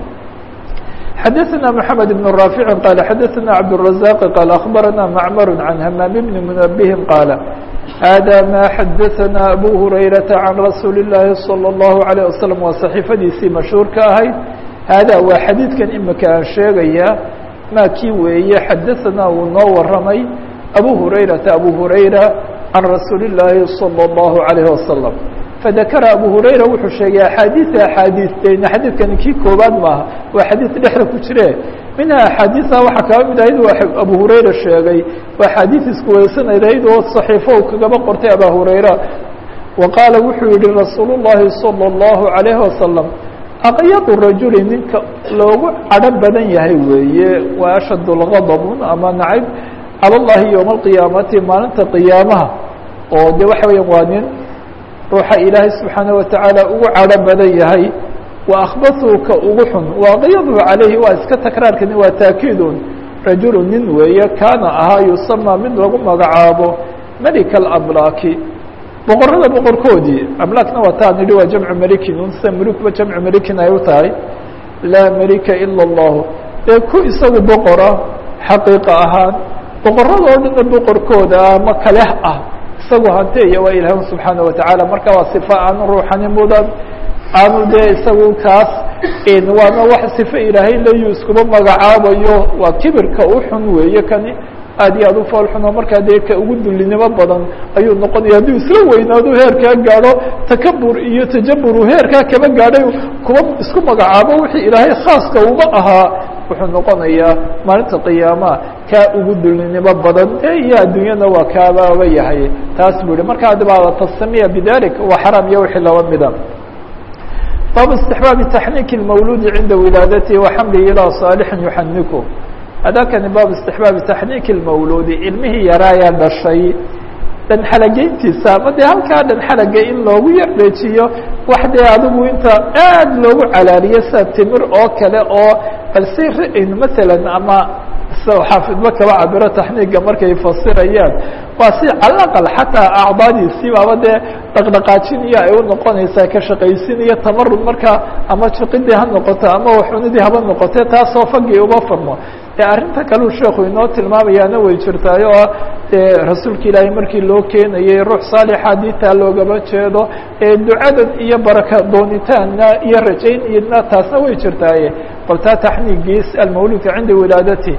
xadaثna mحamed بن raafici qaala xadaثna cabdالرaزاq qaala aخbarana macmar can hamaam bni munabihin qaala hada ma xadaثana abu hurayraةa can rasuuli الlahi salى الlahu عalيه wasalam waa صaxiifadiisii mashhuurka ahayd hada waa xadiidkan imika aan sheegaya ma kii weeye xadaثana uu noo waramay abu hurayraةa abu hurayra can rasuuli الlahi salى الlahu عalيه wasalam fadakara abu hurayra wuxuu sheegay axaadiia axaadiisteena xadiidkani kii koobaad maaha waa xadiid dhexda ku jire minha axaadiia waxaa kaba mid ahayd waa abu hurayra sheegay waa axaadiis isku weysanaydayd oo صaxiifo u kagaba qortay aba hurayra wa qaala wuxuu yihi rasuul الlahi salى الlahu عalayه wasalam aqyadu rajuli ninka loogu cadho badan yahay weeye waa ashad اlgadbun ama nacayb calى اllahi ywma اlqiyaamati maalinta qiyaamaha oo de waxa weya waa nin ruuxa ilaahay subxaanaه watacaala ugu cadho badan yahay wa akhbasuu ka ugu xun waaqiyadu calayhi waa iska takraarkani waa taakiidun rajulu nin weeye kaana ahaa yusamaa mid lagu magacaabo melika alamlaaki boqorada boqorkoodii amlaakna waa taa nidhi waa jamcu melikin unse melikuba jamcu melikin ay u tahay laa melika ila اllahu dee ku isagu boqora xaqiiqa ahaan boqorada oo dhanna boqorkooda ama kaleh ah isagu hanteeya waa ilaahu subxaanaه watacaala marka waa sifa aanu ruuxani mudan aanu dee isagu kaas waana wax sife ilaahay layu iskuba magacaabayo waa kibirka u xun weeye kani aad iyo aad u fool xun oo markaa dee ka ugu dullinimo badan ayuu noqonaya hadduu isla weynaado heerkaa gaadho takabur iyo tajaburu heerkaa kaba gaadhay kuwa isku magacaabo wixii ilaahay khaaska uma ahaa wuxuu noqonayaa maalinta qiyaamaha kaa ugu dullinimo badan e iyo adduunyana waa kaababa yahay taas buu yihi marka adibaa tasamiya bidalik waa xaraam iyo wixii laba mida baabu istixbaabi taxniiki اlmawluudi cinda wilaadatihi wa xamlihi ilaa saalixin yuxaniku hadakani baabu istixbaabi taxniiki اlmawluudi ilmihii yaraayaa dhashay dhanxalageyntiisa ama dee halkaa dhanxalaga in loogu yardeejiyo wax dee adigu inta aad loogu calaaliyo sida timir oo kale oo balse masalan ama xaafidba kaba cabiro taxniiga markay fasirayaan waa si calaqal xataa acdaadiisii baaba dee dhaqdhaqaajiniyo ay u noqonaysaa ka shaqaysiiniyo tamarud markaa ama jiqidii ha noqoto ama waxunidii haba noqote taasoo fagii uma furmo dee arrinta kaleu sheekhu inoo tilmaamayaana way jirtaay oo dee rasuulka ilaahay markii loo keenayay ruux saalixa haddii taa loogaba jeedo ee ducadan iyo baraka doonitaanna iyo rajayniyadna taasna way jirtaaye bal taa taxniigiis almawluudka cinda wilaadati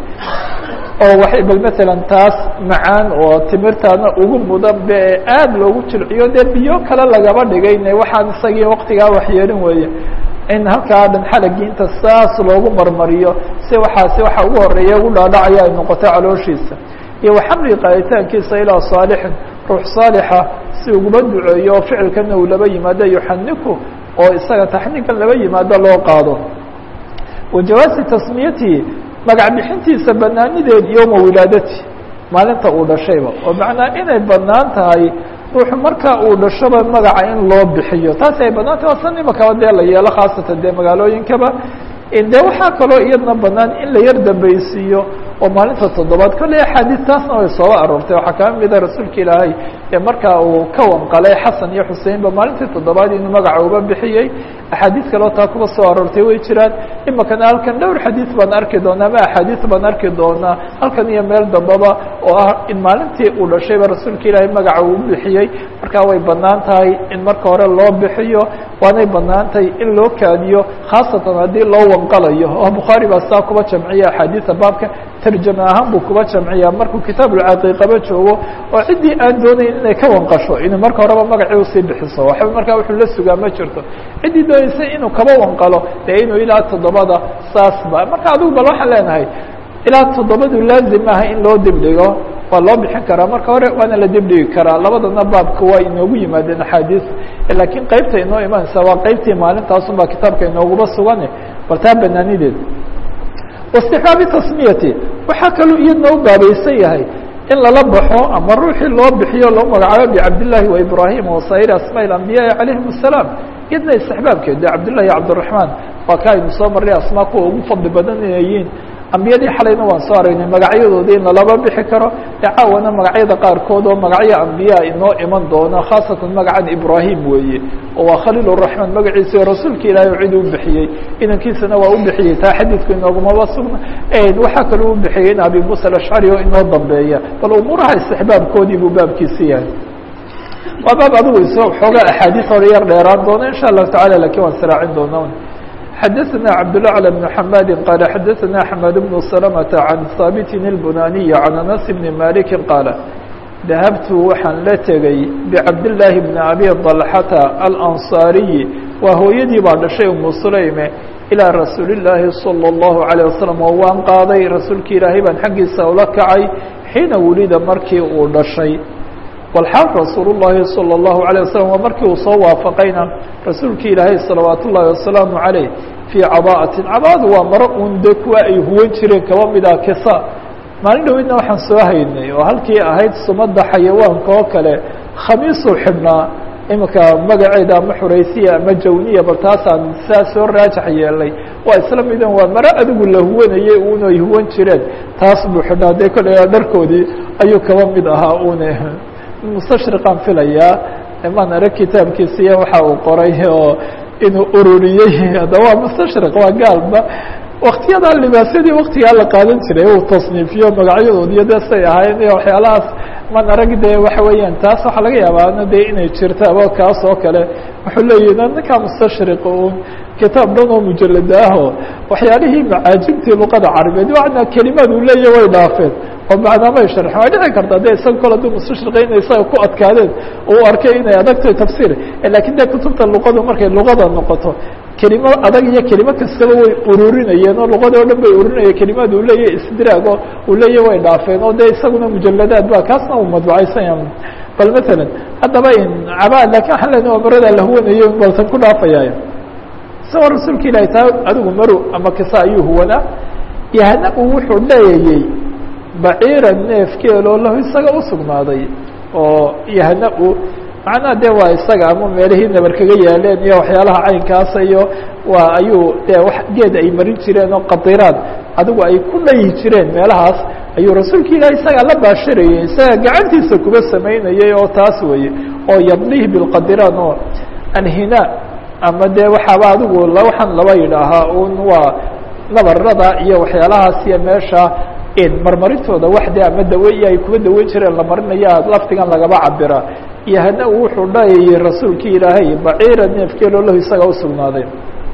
oo waxay bal masalan taas macaan oo timirtaana ugu mudan be aad loogu jilciyo dee biyo kale lagaba dhigayne waxaan isagii waqtigaa waxyeelin weeye in halkaa dhanxalagii inta saas loogu marmariyo si waxaasi waxa ugu horeeya ugu dhaadhacaya ay noqoto calooshiisa iyo waxamli qaaditaankiisa ilaa saalixin ruux saalixa si uguma duceeyo oo ficilkana uu laba yimaado yuxaniku oo isaga taxniikan laba yimaado loo qaado wajawaasi tasmiyatihi magac bixintiisa banaanideed yowma wilaadati maalinta uu dhashayba oo macnaa inay banaan tahay ruuxu marka uu dhashoba magaca in loo bixiyo taasi ay banaan tahay waa san imakaba dee la yeelo khaasatan dee magaalooyinkaba de waxaa kaloo iyadna banaan in la yar dambaysiiyo oo maalinta toddobaad kolley axaadiis taasna way sooba aroortay waxaa kaa mida rasuulka ilaahay ee markaa uu ka wanqalay xasan iyo xuseinba maalintii toddobaad inuu magaca uba bixiyey axaadiis kaloo taa kuba soo aroortay way jiraan imakana halkan dhowr xadiis baan arki doonaa ama axaadiis baan arki doonaa halkan iyo meel dambaba oo ah in maalintii uu dhashayba rasuulka ilaahay magaca uu bixiyey markaa way banaan tahay in marka hore loo bixiyo waanay banaan tahay in loo kaadiyo khaasatan haddii loo wanqalayo oo bukhaari baa saa kuba jamciya axaadiisa baabka tarjama ahaan buu kuba jamciyaa markuu kitaabulcaqiiqaba joogo oo ciddii aan doonayn inay ka wanqasho inuu marka horeba magacii usii bixiso waxba markaa wuxuu la sugaa ma jirto ciddii doonaysay inuu kaba wanqalo dee inuu ilaa toddobada saasba marka adigu bal waxaan leenahay ilaa toddobadu laazim aha in loo dibdhigo waa loo bixin karaa marka hore waana la dibdhigi karaa labadana baabka waa inoogu yimaadeen axaadiis laakiin qeybta inoo imanaysa waa qeybtii maalintaasun baa kitaabka inooguba sugane bal taa banaanideed واstixbaabi tasmiyati waxaa kaloo iyadna u baabaysan yahay in lala baxo ama ruuxii loo bixiyo loo magacaabo bicabdالlahi وibrahim وasayr asmاء الأنbiyaءi عalayhim الsalaam iyadna istixbaabkeed de cabdالlahi cabdiلرaحman waa ka aynu soo marnay asmaa kuwa ugu fadli badan inayiin ambiyadii xalayna waan soo aragnay magacyadoodii in lalaba bixi karo ee caawana magacyada qaarkood oo magacyo ambiya inoo iman doona khaasatan magacan ibrahim weeye oo waa khaliil الرaحman magaciisa oo rasuulka ilaahay oo cid u bixiyey inankiisana waa u bixiyey taa xadiidku inoogumaba sugna waxaa kaloo u bixiyey in abi musa alashcari oo inoo dambeeya bal umuuraha istixbaabkoodii buu baabkiisi yahay waa baab adigu isoo xoogaa axaadiis hore yar dheeraan doona in sha allahu tacala lakiin waan sraacin doona xadaثna cabdالأعلى بن حmاdi qال xadaثna أحmed بن سلمة عan haaبt الbunaniي عan أنس بن مالك qاaل dahabtu waxaan la tegey bcabdاللahi بن abi طلحةa الأnصاariي waa hooyadii baa dhashay umu sulayme ilىa rasuuli الlaahi صلى الlaهu عalيه waسلم oo waan qaaday rasuulki ilaahay baan xaggiisa ula kacay xiina wulida markii uu dhashay walxaal rasuul الlahi salى الlahu عalيه waslم waa markii uu soo waafaqayna rasuulki ilaahay salawaat ullahi wasalaamu عaleyh fii caba'atin cabaadu waa maro un de kuwa ay huwan jireen kaba mida kisa maalin dhaweydna waxaan soo haynay oo halkii ahayd sumada xayawaanka oo kale khamiisuu xidhnaa imika magaceeda ama xuraysiya ama jawniya bal taasaan saa soo raajax yeelnay waa isla midan waa maro adigu la huwanayey una ay huwan jireen taas buu xidhnaa dee kolle dharkoodii ayuu kaba mid ahaa une mustashriqaan filayaa maan arag kitaabkiisiya waxa uu qoray oo inuu ururiyey hadda waa mustashriq waa gaalba waktiyadaa libaasyadii waktigaa la qaadan jiray uu tasniifiyo magacyadoodiyo dee say ahaayeen iyo waxyaalahaas maan arag dee waxa weeyaan taas waxaa laga yaabaa dee inay jirto aba kaas oo kale wuxuu leeyihi ninkaa mustashriq un kitaab dhan oo mujalada ahoo waxyaalihii macaajibtii luqada carabeed macnaa kelimaad uu leeyahy way dhaafeen oo macnaamay sharxen way dhici kartaa de isaga kole aduu mustashriqa inay isaga ku adkaadeen oo u arkay inay adagtahay tafsiir lakin de kutubta luqadu markay luqada noqoto kelimo adag iyo kelimo kastaba way ururinayeen oo luqadii o dhan bay ururinayeen kelimaad uu leeyahy istidraag oo uu leeyahy way dhaafeen oo de isaguna mujaladaad ba kaasna uu madbucaysanya bal matalan haddaba in cabaa lakin waxaan lena waa maradaa la huwanayo baltan ku dhaafayay isagoo rasuulka ilahi taa adigu maru ama kisa ayuu huwanaa yahna uu wuxuu leeyayey baciira neefkeeloo lahu isaga usugnaaday oo yahna u macnaha de waa isaga ama meelihii nabar kaga yaaleen iyo waxyaalaha caynkaasa iyo waa ayuu de wax geed ay marin jireen oo qadiraan adigu ay ku dhayi jireen meelahaas ayuu rasuulka ilahi isagaa la baashirayey isaga gacantiisa kuba samaynayey oo taas weye oo yadlihi bilqadiraan oo anhina ama de waxaaba adigu waxaan laba yidhaahaa un waa nabarada iyo waxyaalahaas iyo meesha marmarintooda waxde ama dawe iyo ay kuba daweyn jireen la marinaya laftigan lagaba cabira iyo hadna uu wuxuu dhayayey rasuulki ilaahay baciira neefkeeloo lahu isaga usugnaaday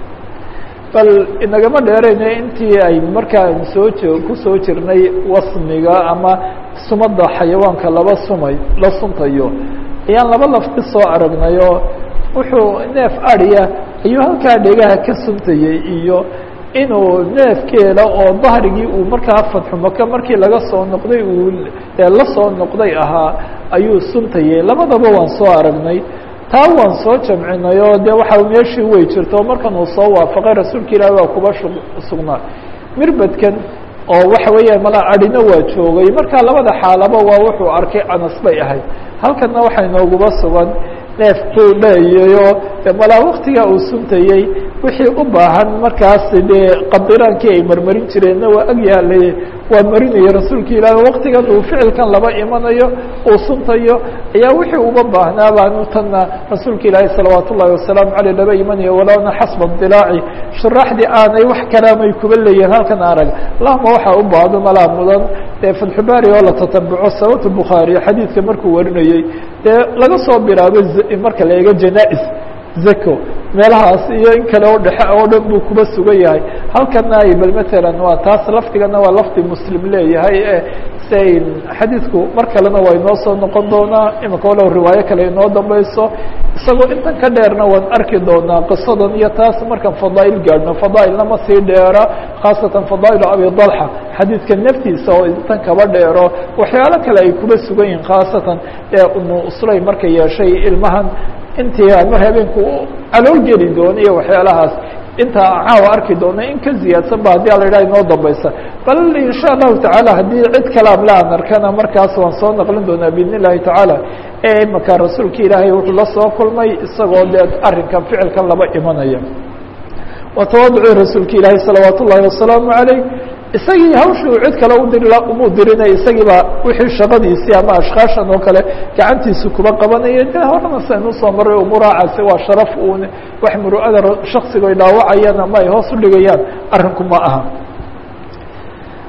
bal inagama dheerayna intii ay markaa soo kusoo jirnay wasmiga ama sumada xayawaanka laba sumay la suntayo ayaan laba lafti soo aragnayo wuxuu neef adhiya ayuu halkaa dhegaha ka suntayey iyo inuu neefkeela oo dahrigii uu markaa fatxu maka markii laga soo noqday uu la soo noqday ahaa ayuu suntayey labadaba waan soo aragnay taa waan soo jamcinay oo de waxa meeshii way jirto markan uu soo waafaqay rasuulka ilaahi waa kuba sugnaa mirbadkan oo waxa weeyaan mala adhina waa joogay marka labada xaalaba waa wuxuu arkay anas bay ahayd halkana waxay nooguba sugan neef buu dhayayo malaa waktigaa uu suntayey wixii u baahan markaas dee qadiraankii ay marmarin jireenna waa ag yaalay waa marinaya rasuulka ilaahi waktigan uu ficilkan laba imanayo uu suntayo ayaa wixii uba baahnaa baanu tanna rasuulka ilaahi salawaat ullahi wasalaamu caleyh laba imanayo walowna xasba dilaaci shuraaxdii aanay wax kalaamay kuba leeyihin halkan arag lahma waxaa u baahdo malaa mudan dee fatxubaari oo la tatabuco sababta bukhaari xadiidka markuu warinayey dee laga soo bilaabo marka la eego janaa-is zako meelahaas iyo in kale oo dhexe oo dhan buu kuba sugan yahay halkana ay bal matalan waa taas laftigana waa lafti muslim leeyahay e se xadiidku mar kalena waa inoo soo noqon doonaa imika walow riwaayo kale inoo dambayso isagoo intan ka dheerna waan arki doonaa qisadan iyo taas markaan fadaa'il gaadhno fadaa'ilna ma sii dheera khaasatan fadaa'il abi dalxa xadiidka naftiisa oo intan kaba dheero waxyaalo kale ay kuba sugan yihin khaasatan ee umu uslay markay yeeshay ilmahan intii aan mar habeenku calool geli doono iyo waxyaalahaas intaa caawa arki doona in ka ziyaadsan ba haddii ala yidhaha inoo dambaysa bal insha allahu tacaala haddii cid kalaam la aan arkana markaas waan soo naqlin doonaa biidn illahi tacaala ee imaka rasuulka ilaahay wuxuu la soo kulmay isagoo dee arrinkan ficilkan laba imanaya wa tawaduci rasuulka ilaahay salawaat ullahi wasalaamu caleyh isagii hawshuu cid kale udiri umuu dirinay isagiiba wixii shaqadiisii ama ashkaashan oo kale gacantiisu kuba qabanaya de horena saynu soo maray umurahaasi waa sharaf uun wax muru'ada shaksiga ay dhaawacayaan ama ay hoos udhigayaan arrinku ma aha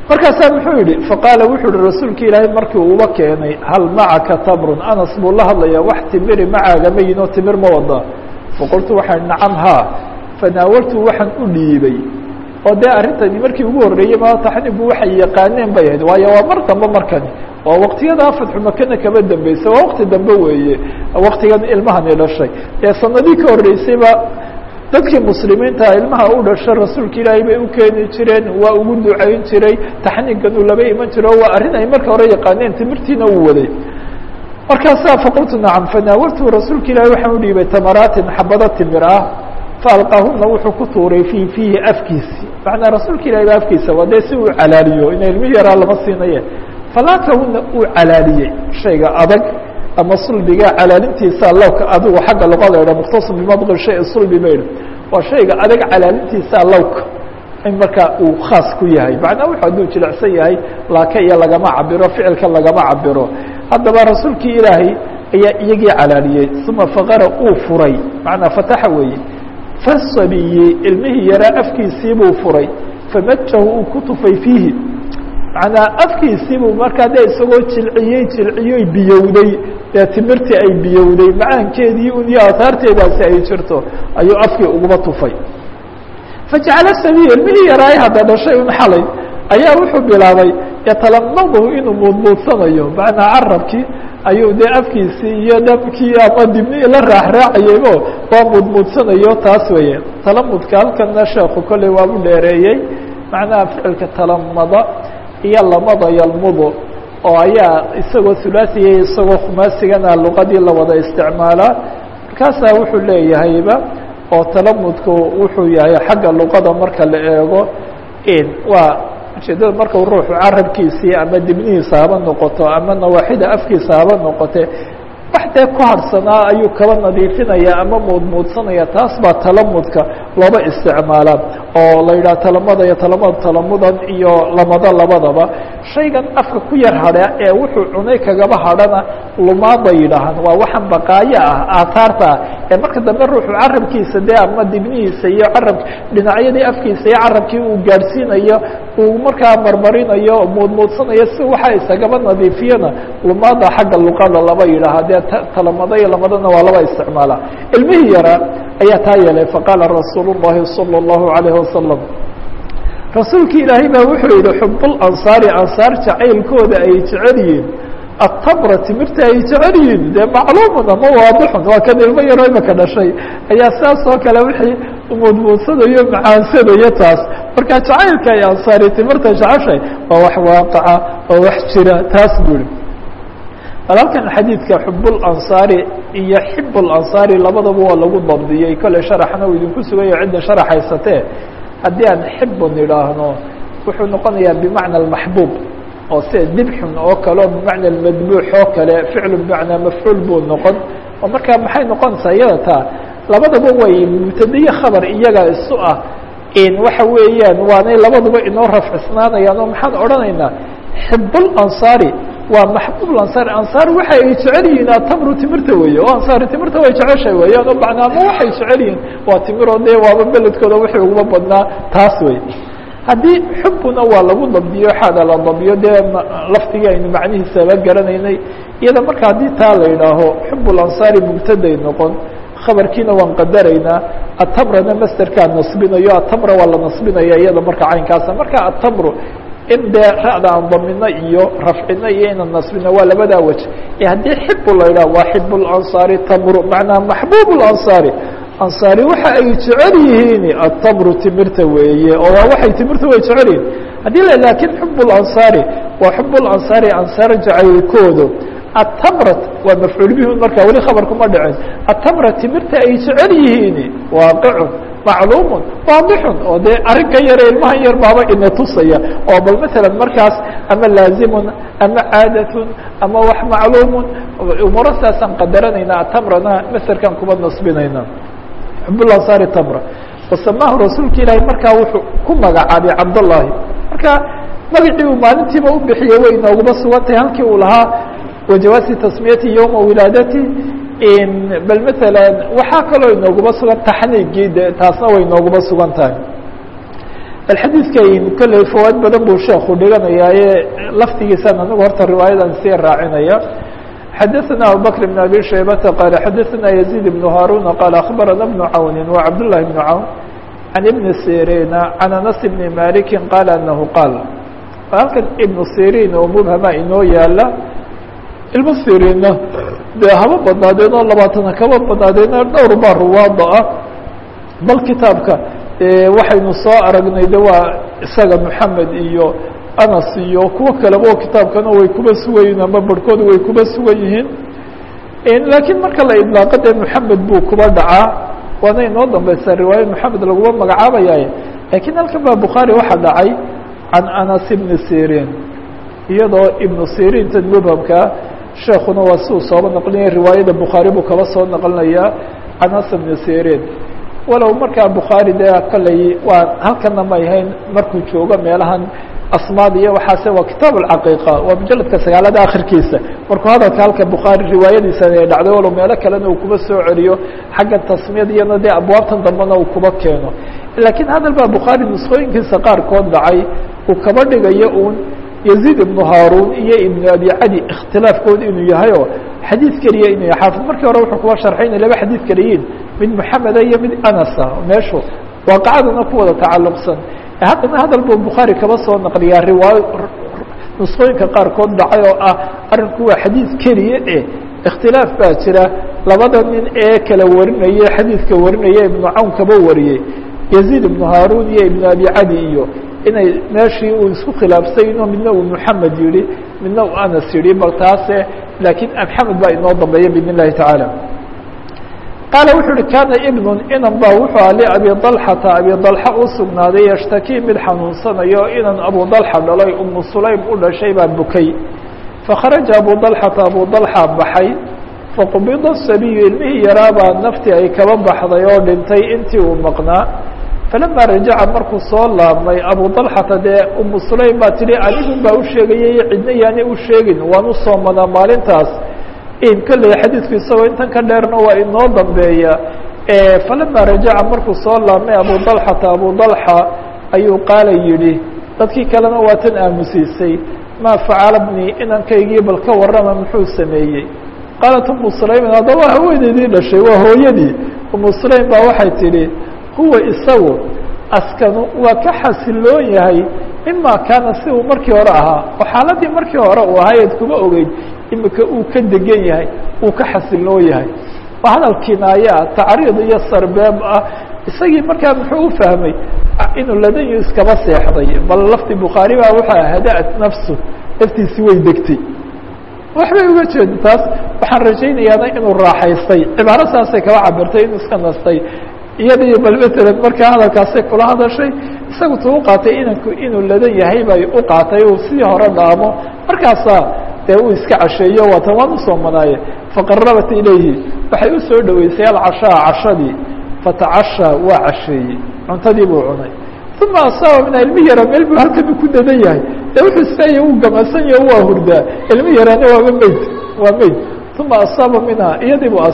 markaasaa muxuu yihi faqaala wuxuu yihi rasuulka ilaahay markii uba keenay hal macaka tamrun anas buu la hadlaya wax timiri macaaga ma yinoo timir ma wada faqultu waxaan nacam haa fanaawaltu waxaan u dhiibay oo dee arrintani markii ugu horreeyey ma taxnigu waxay yaqaaneen bay ahayd waayo waa mar dambe markani waa waqtiyadaa fatxu makana kaba dambeysay waa waqti dambe weeye waqtigan ilmahani dhashay ee sanadii ka horreysayba dadkii muslimiinta ilmaha u dhashay rasuulka ilaahay bay u keeni jireen waa ugu ducayn jiray taxnigan uu laba iman jiro waa arrin ay marka hore yaqaaneen timirtiina uu waday markaasaa faqultu nacam fanaawaltu rasuulka ilaahay waxaan u dhiibay tamaraatin xabado timir ah faalqahuna wuxuu ku tuuray fii fiihi afkiisi macnaa rasuulka ilahay ba afkiisa waa dee si uu calaaliyo ina ilmi yaraa lama siinaye falaakahuna uu calaaliyey shayga adag ama sulbiga calaalintiisa lowka adigu xagga luqada idha mukhtasim bimadqi shay sulbi bayr waa shayga adag calaalintiisa lowka in markaa uu khaas ku yahay macnaa wuxuu hadduu jilicsan yahay laaka iyo lagama cabiro ficilka lagama cabiro haddaba rasuulkii ilaahay ayaa iyagii calaaliyey uma faqara uu furay macnaa fataxa weeye fasabiyi ilmihii yaraa afkiisii buu furay famajahu uu ku tufay fiihi macnaa afkiisii buu markaa dee isagoo jilciyey jilciyoy biyowday dee timirtii ay biyowday macaankeedii un iyo aataarteedaasi ay jirto ayuu afkii uguba tufay fajacala sabiy ilmihii yaraay hadda dhashay un xalay ayaa wuxuu bilaabay yatalamadahu inuu muudmuudsanayo macnaa carabkii ayuu dee afkiisii iyo dhabkii ama dibnii la raaxraacayaybo waa muudmuudsanayo taas weeye talamudka halkana sheekhu kolley waabu dheereeyey macnaha ficilka talamada iyo lamada yalmudu oo ayaa isagoo hulaasiya isagoo khumaasigana luqadii la wada isticmaalaa markaasaa wuxuu leeyahayba oo talamudku wuxuu yahay xagga luqada marka la eego waa ujeedada marka ruuxu carabkiisii ama dibnihiisa haba noqoto ama nawaaxida afkiisa haba noqote wax dee ku harsanaa ayuu kaba nadiifinaya ama muudmuudsanaya taas baa talamudka looba isticmaalaa oo la yidhaha talamada iyo talamad talamudan iyo lamada labadaba shaygan afka ku yar hadha ee wuxuu cunay kagaba hadhana lumaada yidhaahaan waa waxaan baqaayo ah aataarta ah ee marka dambe ruuxu carabkiisa dee ama dibnihiisa iyo carab dhinacyadii afkiisa iyo carabkii uu gaadhsiinayo uu markaa marmarinayo muudmuudsanayo si waxa isagaba nadiifiyana lumaada xagga luqada laba yidhaaha dee talamada iyo lamadana waa laba isticmaala ilmihii yaraa ayaa taa yeelay faqaala rasuul الlahi salى الlahu عalayه wasalam rasuulki ilaahay baa wuxuu yihi xubulansaari ansaar jacaylkooda ay jecel yihiin atamra timirta ay jecel yihiin dee macluumun ama waadixun waa kan ilmo yaro imaka dhashay ayaa saas oo kale wixii muudmuudsanayo macaansanayo taas marka jacaylka ay ansaari timirta jeceshay waa wax waaqaca oo wax jira taas buri halkan xadiidka xubulansaari iyo xibulansaari labadaba waa lagu dabdiyey kolley sharaxna uu idinku sugayo cidda sharaxaysatee haddii aan xibun idhaahno wuxuu noqonayaa bimacna almaxbuub oo sida dibxun oo kale oo bimacna almadbuux oo kale ficlu bimacnaa mafcuul buu noqon oo markaa maxay noqonaysaa iyada taa labadaba way mubtadiye khabar iyaga isu ah waxa weeyaan waanay labaduba inoo rafcisnaanayaan oo maxaan odhanaynaa xibulansaari waa maxbuub ansaar ansaar waxa ay jecel yihiin atamru timirta weeye oo ansaari timirta way jeceshay weeyaan oo macnaa ama waxay jecel yihiin waa timiroo dee waaba beledkooda wixii uguma badnaa taas wey haddii xubuna waa lagu dabdiyo xaada la dabdiyo dee laftigii aynu macnihiisaba garanaynay iyada marka haddii taa la idhaaho xubulansaari mubtaday noqon khabarkiina waan qadaraynaa atamrana masderkaa nasbinayo atamra waa la nasbinaya iyada marka caynkaasa marka atamru in dee ra'da aan damino iyo rafcino iyo inaan nasbino waa labadaa waj ee haddii xibu la idhaho waa xibulansaari tamru macnaa maxbuub lansaari ansaari waxa ay jecel yihiin atamru timirta weeye oo waa waxay timirta way jecel yihiin haddii la laakiin xubulansaari waa xubulansaari ansaar jacaylkoodu atamrat waa mafcuul bihi markaa weli khabarkuma dhicin atamra timirta ay jecel yihiin waaqicun macluumun waadixun oo dee arrinka yare ilmahan yar baaba ina tusaya oo bal masalan markaas ama laazimun ama caadatun ama wax macluumun umuro saasaan qadaranaynaa atamrana masarkaan kuma nasbinayna xubulansaari tamra wasamaahu rasuulka ilaahay markaa wuxuu ku magacaabay cabdullaahi marka magacii uu maalintiiba u bixiyey way inooguma sugan tahay halkii uu lahaa wajawaasi tasmiyati yowma wilaadati bal masalan waxaa kaloo inooguma sugan taxniigii de taasna way inooguma sugan tahay bal xadiidkayn kolley fawaad badan buu sheekhu dhiganayaaye laftigiisan anigu horta riwaayadan sii raacinaya xadaثna abubakr بn abi shaybata qaala xadaثna yaزيid بn haaruna qaala akhbarana بn cawni وcabdالlahi بn cawn can ibni sirina can anas bni maliki qaala anahu qaal halkan ibnu sirin oo mubhama inoo yaala ilmu sirinna dee haba badnaadeen oo labaatana kaba badnaadeen dhowr baa ruwaada ah bal kitaabka waxaynu soo aragnay de waa isaga moxamed iyo anas iyo kuwo kaleba oo kitaabkana way kuba sugan yihiin ama barhkooda way kuba sugan yihiin laakiin marka la idlaaqo dee moxamed buu kuba dhacaa waana inoo dambeysa riwaaya moxamed laguma magacaabayaaye laakiin halkan baa bukhaari waxaa dhacay can anas ibni sirin iyadoo ibnu sirin tan mubhamkaa sheekuna waa si uu sooba naqlinaya riwaayada bukhaari buu kaba soo naqlinayaa anas ibni sirin walow markaa bukhaari dee kolley waa halkana may hayn markuu joogo meelahan asmaad iyo waxaase waa kitaab alcaqiiqa waa mujaladka sagaalada akhirkiisa markuu hadalka halka bukhaari riwaayadiisana ay dhacday walow meelo kalena uu kuba soo celiyo xagga tasmiyad iyana dee abwaabtan dambena uu kuba keeno laakiin hadal baa bukhaari nusqooyinkiisa qaarkood dhacay uu kaba dhigayo uun yaziid ibnu haarun iyo ibnu abi cadi ikhtilaafkood inuu yahay oo xadiid keliya inuu yahay xaafid markii hore wuxuu kuba sharxay inay laba xadiid kala yihiin mid moxameda iyo mid anasa meeshu waaqacadana ku wada tacalluqsan haddana hadal buu bukhaari kaba soo naqliyaa riwaayo nusqooyinka qaarkood dhacay oo ah arrinku waa xadiid keliya e ikhtilaaf baa jira labada nin ee kala warinaya xadiidka warinaya ibnu cawn kaba wariyey yaziid ibnu haarun iyo ibnu abi cadi iyo inay meeshii uu isku khilaafsayno midna uu moxamed yihi midna uu anas yihi bal taase laakiin maxamed baa inoo dambeeya biidn اllahi tacaala qaala wuxuu uhi kaana ibnun inan ba wuxuu ah liabi dalxata abi dalxa u sugnaaday yashtakii mid xanuunsanayo inan abu dalxa dhalay umu sulaym u dhashay baa bukay fakharaja abu dalxata abu dalxa baxay faqubida sabiyu ilmihii yaraabaa naftii ay kaba baxday oo dhintay intii uu maqnaa falama rajaca markuu soo laabmay abu dalxata dee umu sulaym baa tihi anigun baa u sheegayay cidna yaani u sheegin waan u soomanaa maalintaas in kolley xadiidku isagoo intan ka dheerna waa inoo dambeeya falama rajaca markuu soo laabmay abu dalxata abu dalxa ayuu qaala yidhi dadkii kalena waa tan aamusiisay maa facala bnii inankaygii bal ka warrama muxuu sameeyey qaalat umu sulaymin hadda waa haweeneydii dhashay waa hooyadii umu sulaym baa waxay tidhi huwa isagu askanu waa ka xasiloon yahay mima kaana si uu markii hore ahaa oo xaaladii markii hore uu ahaa eed kuma ogeyd imika uu ka degan yahay uu ka xasiloon yahay waa hadal kinaaye ah tacriid iyo sarbeeb ah isagii markaa muxuu u fahmay inuu ladanyu iskaba seexday bal lafti bukhaari baa wuxuu hada-at nafsu naftiisi way degtay waxbay uga jeeda taas waxaan rajaynayaana inuu raaxaystay cibaaro saasay kaba cabirtay inuu iska nastay iyadii bal matalan markaa hadalkaasay kula hadashay isagu tuu u qaatay inanku inuu ladan yahay bay u qaatay uu sidii hore dhaamo markaasaa dee uu iska casheeyo waatan waan usoo manaaye faqarabat ilayhi waxay u soo dhoweysay alcashaa cashadii fatacashaa waa casheeyey cuntadii buu cunay uma asaaba mina ilmi yara meel buu halkanu ku dadan yahay dee wuxuu isleeyahy uu gamasan yaho waa hurdaa ilmi yaraana waaba meyd waa meyd uma asaaba minha iyadii buu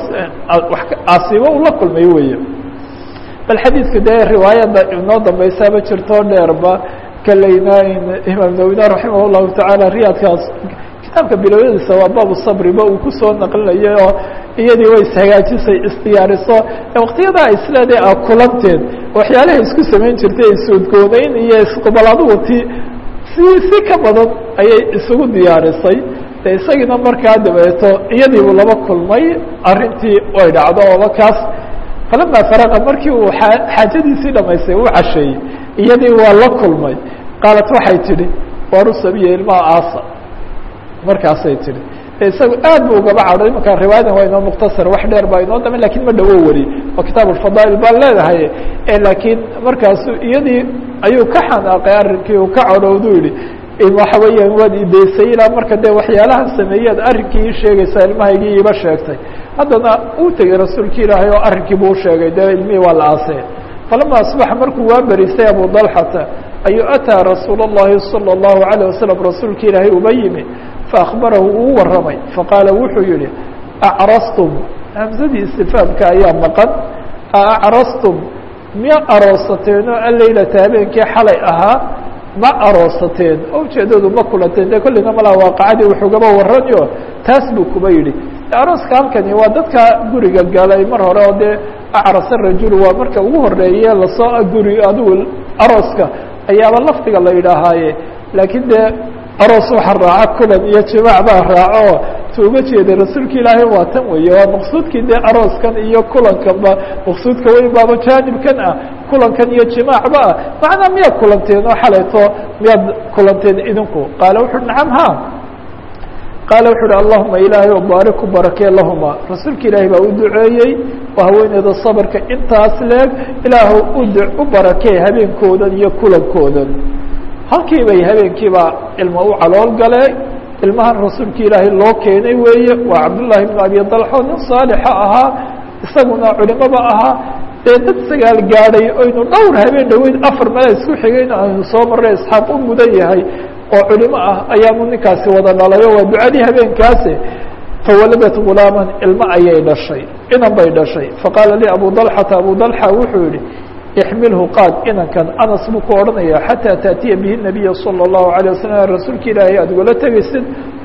asiibo ula kulmay weeye bal xadiidka dee riwaayada inoo dambaysaaba jirtoo dheerba kalayna imaam nawina raximah llahu tacaala riyaadkaas kitaabka bilowyadiisa waa baabu sabriba uu kusoo naqlinayay oo iyadii way ishagaajisay isdiyaariso waqtiyadaa isleeday a kulanteed waxyaalaha isku samayn jirtay isudgoonayn iyo isqubal adugu ti si si ka badan ayay isugu diyaarisay de isagiina markaa dabeeto iyadiibuu laba kulmay arrintii way dhacdo ooba kaas falama faraqa markii uu xaajadiisii dhamaystay uu casheeyey iyadii waa la kulmay qaalat waxay tidhi waru sabiya ilmaha aasa markaasay tidhi isagu aad bu ugaba cadhay imanka riwaayadan waa inoo mukhtasar wax dheer baa inoo dama lakin ma dhawo wari waa kitaab alfadaa'il baan leedahay laakiin markaasu iyadii ayuu ka xanaaqay arrinkii uu ka cadhowdu yihi waxa weeyaan waad ideysay ilaa marka dee waxyaalahan sameeyaad arrinkii ii sheegaysaa ilmahaygii iiba sheegtay haddana uu tegey rasuulki ilaahay oo arrinkii buu usheegay dee ilmihii waa la aasee falama asbaxa markuu waa berisay abu dalxata ayuu ataa rasuul اllahi salى الlahu عalيه wasalam rasuulki ilaahay uba yimi faakbarahu uu waramay faqaala wuxuu yihi acrastum hamsadii istifaamka ayaa maqan acrastum miya aroosateen oo alleylata habeenkii xalay ahaa ma aroosateen oo ujeedadu ma kulanteen dee kolleyna malaa waaqacadii wuxuugaba warranyo taas buu kuba yidhi arooska halkani waa dadka guriga galay mar hore oo dee acrasa rajul waa marka ugu horeeye lasoo guri adigu arooska ayaaba lafdiga la yidhaahaaye laakiin dee aroos waxa raaca kulan iyo jimaac baa raaco tu uga jeeday rasuulka ilaahay waa tan weeye waa maqsuudkii dee arooskan iyo kulankanba maqsuudka weyn baaba jaanibkan ah kulankan iyo jimaacba ah macnaa miyaad kulanteen oo xalayto miyaad kulanteen idinku qaala wuxu uhi nacam ha qaala wuxu uhi allahuma ilaahay o baarik ku barakee lahuma rasuulka ilaahay baa u duceeyey oo haweeneyda sabarka intaas leeg ilaahu ud u barakee habeenkoodan iyo kulankoodan halkii bay habeenkiibaa ilmo u calool galee ilmahan rasuulka ilaahay loo keenay weeye waa cabdullaahi ibnu abi dalxo nin saalixa ahaa isaguna culimaba ahaa dee dad sagaal gaadhay oynu dhowr habeen dhaweyd afar mala isku xigayna aynu soo marray isxaaq u mudan yahay oo culimo ah ayaanu ninkaasi wada dhalayo waa ducadii habeenkaasi fawaladat gulaaman ilmo ayay dhashay inan bay dhashay faqaala lii abu dalxata abu dalxa wuxuu yihi ixmilhu qaad inankan anas buu ku odhanaya xataa taأtiya bihi الnabiya salى الlahu عalيه wasalam rasuulka ilaahay aad ugala tegaysid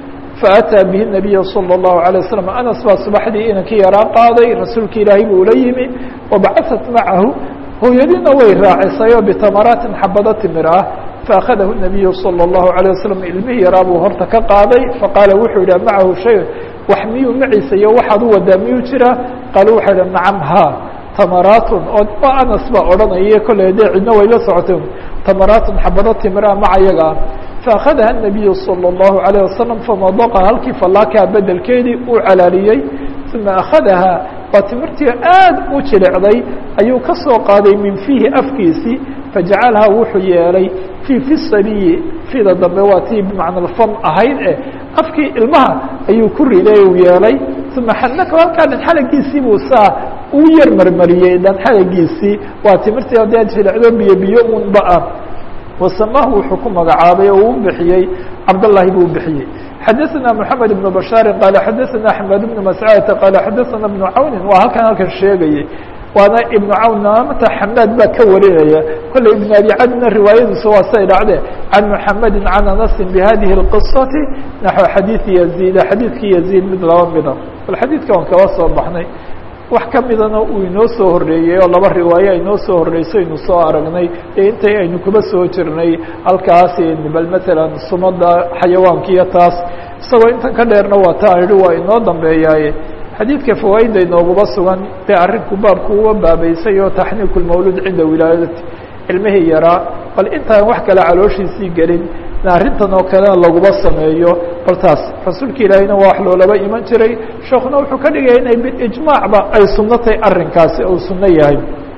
faataa bihi الnabiya salى الlahu عalيه wasalam anas baa subaxdii inankii yaraa qaaday rasuulka ilaahay buu ula yimi wabacaثat macahu hooyadiina way raacisay oo bitamaraatin xabado timir ah faأkhadahu الnabiyu salى الlahu عalيه wasalam ilmihii yaraa buu horta ka qaaday faqaala wuxuu yihi macahu shay wax miyuu maciisa iyo waxaad u wadaa miyuu jira qaala wuxuu yihi nacam ha tamaratun oo anas baa odhanaya kolley dee cidna way la socoteen tamaratun xabado timira maca yaga ah faأkhadaha الnabiyu salى الlahu عalيه wasalam famadaqa halkii falaakaa bedelkeedii uu calaaliyey uma akhadaha waa timirtii aad u jilicday ayuu ka soo qaaday min fiihi afkiisii fajacalhaa wuxuu yeelay fii fi sabiyi fida dambe waa tii bimacna fam ahayd eh afkii ilmaha ayuu ku riday uu yeelay uma xanaka halkaa dhanxalagiisii buu saa uu yar marmariyey dhanxalagiisii waa timirtii dee jilicdo biyo biyo unba ah wasamaahu wuxuu ku magacaabay oo uu bixiyey cabdالlahi buu bixiyey xadaثna mحamed بن bashاari qaala xadaثna axmed بن mascadta qaala xadaثna بن cawni waa halkan halkan sheegayey waana ibnu cawn naamta xamaad baa ka warinaya kolley ibn abi cadna riwaayadiisa waa say dhacde can muxamedi can anasin bihadihi اlqiصati naxو xadiiثi yaziida xadiidkii yaziid mid laba mida bal xadiidka waan kaba soo baxnay wax ka midana uu inoo soo horeeyey oo laba riwaayo inoo soo horeyso aynu soo aragnay ee intay aynu kuba soo jirnay halkaas bal matalan sumada xayawaankiiyo taas isagoo intan ka dheerna waa ta idhi waa inoo dambeeyaaye xadiidka fawaaida inooguba sugan dee arrinku baabku uga baabeysay oo taxniiku lmawluud cinda wilaadati ilmihii yaraa bal intaan wax kale calooshiisii gelin arrintan oo kalena laguma sameeyo bal taas rasuulka ilaahayna waa wax loolaba iman jiray sheekuna wuxuu ka dhigaya inay biijmaacba ay sunno tahay arrinkaasi uu sunno yahay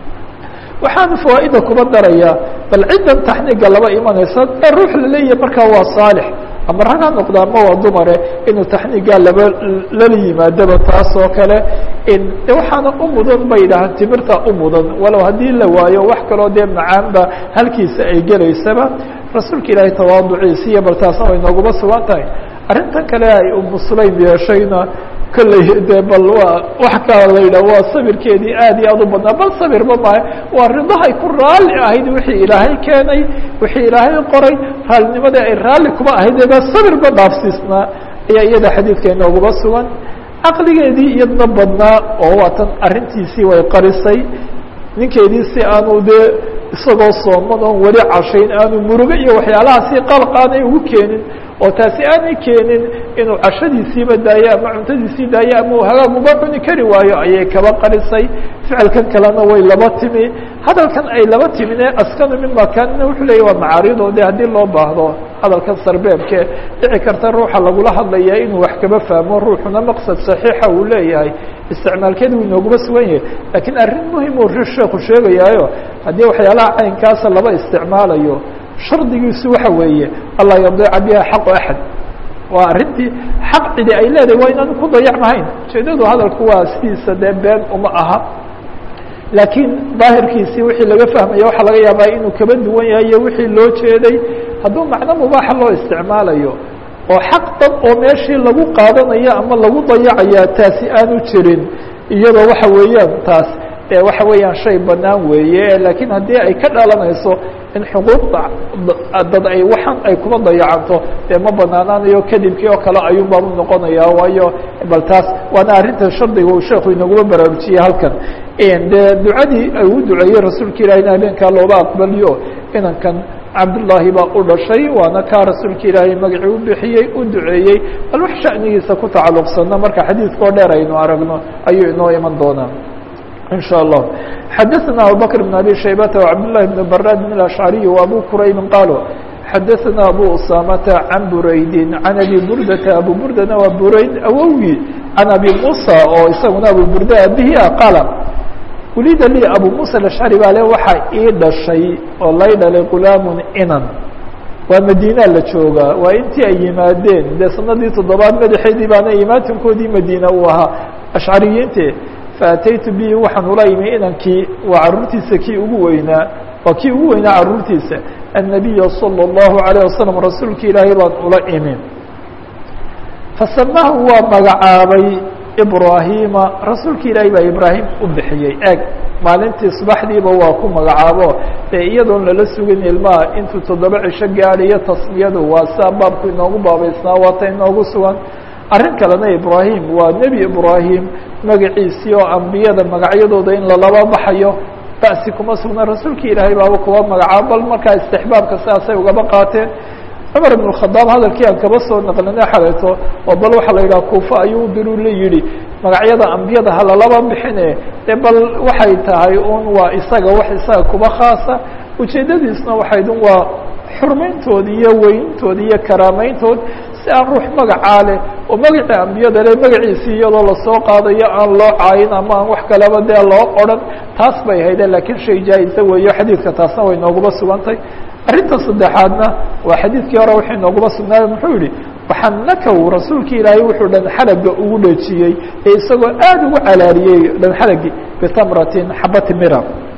waxaanu fawaaida kuba darayaa bal ciddan taxniiga laba imanaysa ee ruux laleeyahay markaa waa saalix ama rag ha noqda ama waa dumare inuu taxniigaa laba lala yimaadaba taas oo kale de waxaana u mudan bay yidhahaan timirta u mudan walow haddii la waayo wax kaloo dee macaanba halkiisa ay gelaysaba rasuulka ilaahay tawaaduciisi iyo bal taasna way nooguma sugan tahay arrintan kale ay umu sulaym yeeshayna kolley dee bal waa wax kala la yidhah waa sabirkeedii aad iyo aad u badnaa bal sabirba maaha waa ridahay ku raalli ahayd wixii ilaahay keenay wixii ilaahay qoray raalinimadii ay raalli kuma ahayd ba sabirba dhaafsiisnaa ayaa iyada xadiidka inooguma sugan caqligeedii iyadna badnaa oo waatan arrintiisii way qarisay ninkeedii si aanu dee isagoo sooman oon weli cashayn aanu murugo iyo waxyaalahaasi qalq aanay ugu keenin oo taasi aanay keenin inuu cashadiisiiba daayo ama cuntadiisii daayo ama uu hagaag uba cuni kari waayo ayay kaba qarisay ficilkan kalena way laba timi hadalkan ay laba timine askanu mima kaanina wuxuu leeyahy waa macaarido de haddii loo baahdo hadalkan sarbeebke dhici karta ruuxa lagula hadlaya inuu wax kaba fahmo ruuxuna maqsad saxiixa uu leeyahay isticmaalkeeda uu inooguma sugan yahay lakiin arrin muhim uu sheeku sheegayaayo haddii waxyaalaha caynkaasa laba isticmaalayo shardigiisu waxa weeye alla yadiica biha xaqu axad waa arrintii xaq cidi ay leedahay waa inaanu ku dayacmahayn ujeedadu hadalku waa sidiisa dee been uma aha laakiin daahirkiisii wixii laga fahmaya waxaa laga yaabaa inuu kaba duwan yahay iyo wixii loo jeeday hadduu macno mubaaxa loo isticmaalayo oo xaq dad oo meeshii lagu qaadanayo ama lagu dayacayaa taasi aanu jirin iyadoo waxa weeyaan taas dee waxa weeyaan shay banaan weeye laakiin haddii ay ka dhalanayso in xuquuqda dad ay waxan ay kuma dayacanto dee ma banaanaanayo kadibkii oo kale ayuun baa u noqonaya waayo bal taas waana arrinta shardiga uu sheekhu inaguma baraarujiyey halkan dee ducadii ay u duceeyey rasuulka ilahina habeenkaa looba aqbaliyo inankan cabdullaahi baa u dhashay waana kaa rasuulka ilaahay magacii u bixiyey u duceeyey bal wax shanigiisa ku tacalluqsana marka xadiidkao dheer aynu aragno ayuu inoo iman doonaa in shاء الله xadaثna abubكر بن abي شhaybة وcabdاللahi بن brاd الأشعري وabو qurayb qاlو xadaثna abو usamةa عan buraydi عan abي burdةa abu burdana waa burayd awowi عan abي muسى oo isaguna abu burda abihi a qaala wulida lii abu muسى الأشعري baa le waxa ii dhashay oo lay dhalay gulaamu inan waa madina la joogaa waa intii ay yimaadeen dee sanadii toddobaad madaxeedii baana imaatinkoodii madina uu ahaa ashcariyiinte faataytu bihi waxaan ula imi inankii waa caruurtiisa kii ugu weynaa waa kii ugu weynaa caruurtiisa الnabiya salى الlahu عalيه wasalam rasuulka ilaahay baan ula imi fasamaahu waa magacaabay ibrahima rasuulka ilaahay baa ibraahim u bixiyey eeg maalintii subaxdiiba waa ku magacaabo dee iyadoon lala sugin ilmaha intuu toddoba cisho gaadhayo tasmiyadu waa saa baabku inoogu baabaysnaa waata inoogu sugan arrin kalena ibrahim waa nebi ibrahim magaciisii oo ambiyada magacyadooda in lalaba baxayo ba'si kuma sugna rasuulka ilaahay baaba kuwa magacaabo bal markaa istixbaabka saasay ugaba qaateen cumar ibn khadaab hadalkii aan kaba soo naqlina xaleeto oo bal waxaa la yidhaha kuufa ayuu diruu la yidhi magacyada ambiyada halalaba bixine dee bal waxay tahay un waa isaga wax isaga kuba khaasa ujeedadiisna waxaydun waa xurmayntood iyo weyntood iyo karaameyntood si aan ruux magacaa leh oo magacii ambiyada le magaciisii iyadoo lasoo qaadayo aan loo caayin ama aan wax kaleba dee loo odhan taas bay hayde laakiin shay jaa-isa weeyo xadiidka taasna way nooguma sugantay arrinta saddexaadna waa xadiidkii hore waxay nooguma sugnaay muxuu yihi waxanakaw rasuulka ilaahay wuxuu dhan xalaga ugu dhejiyey ee isagoo aad ugu calaariyey dhan xalagii bitamratin xabati mira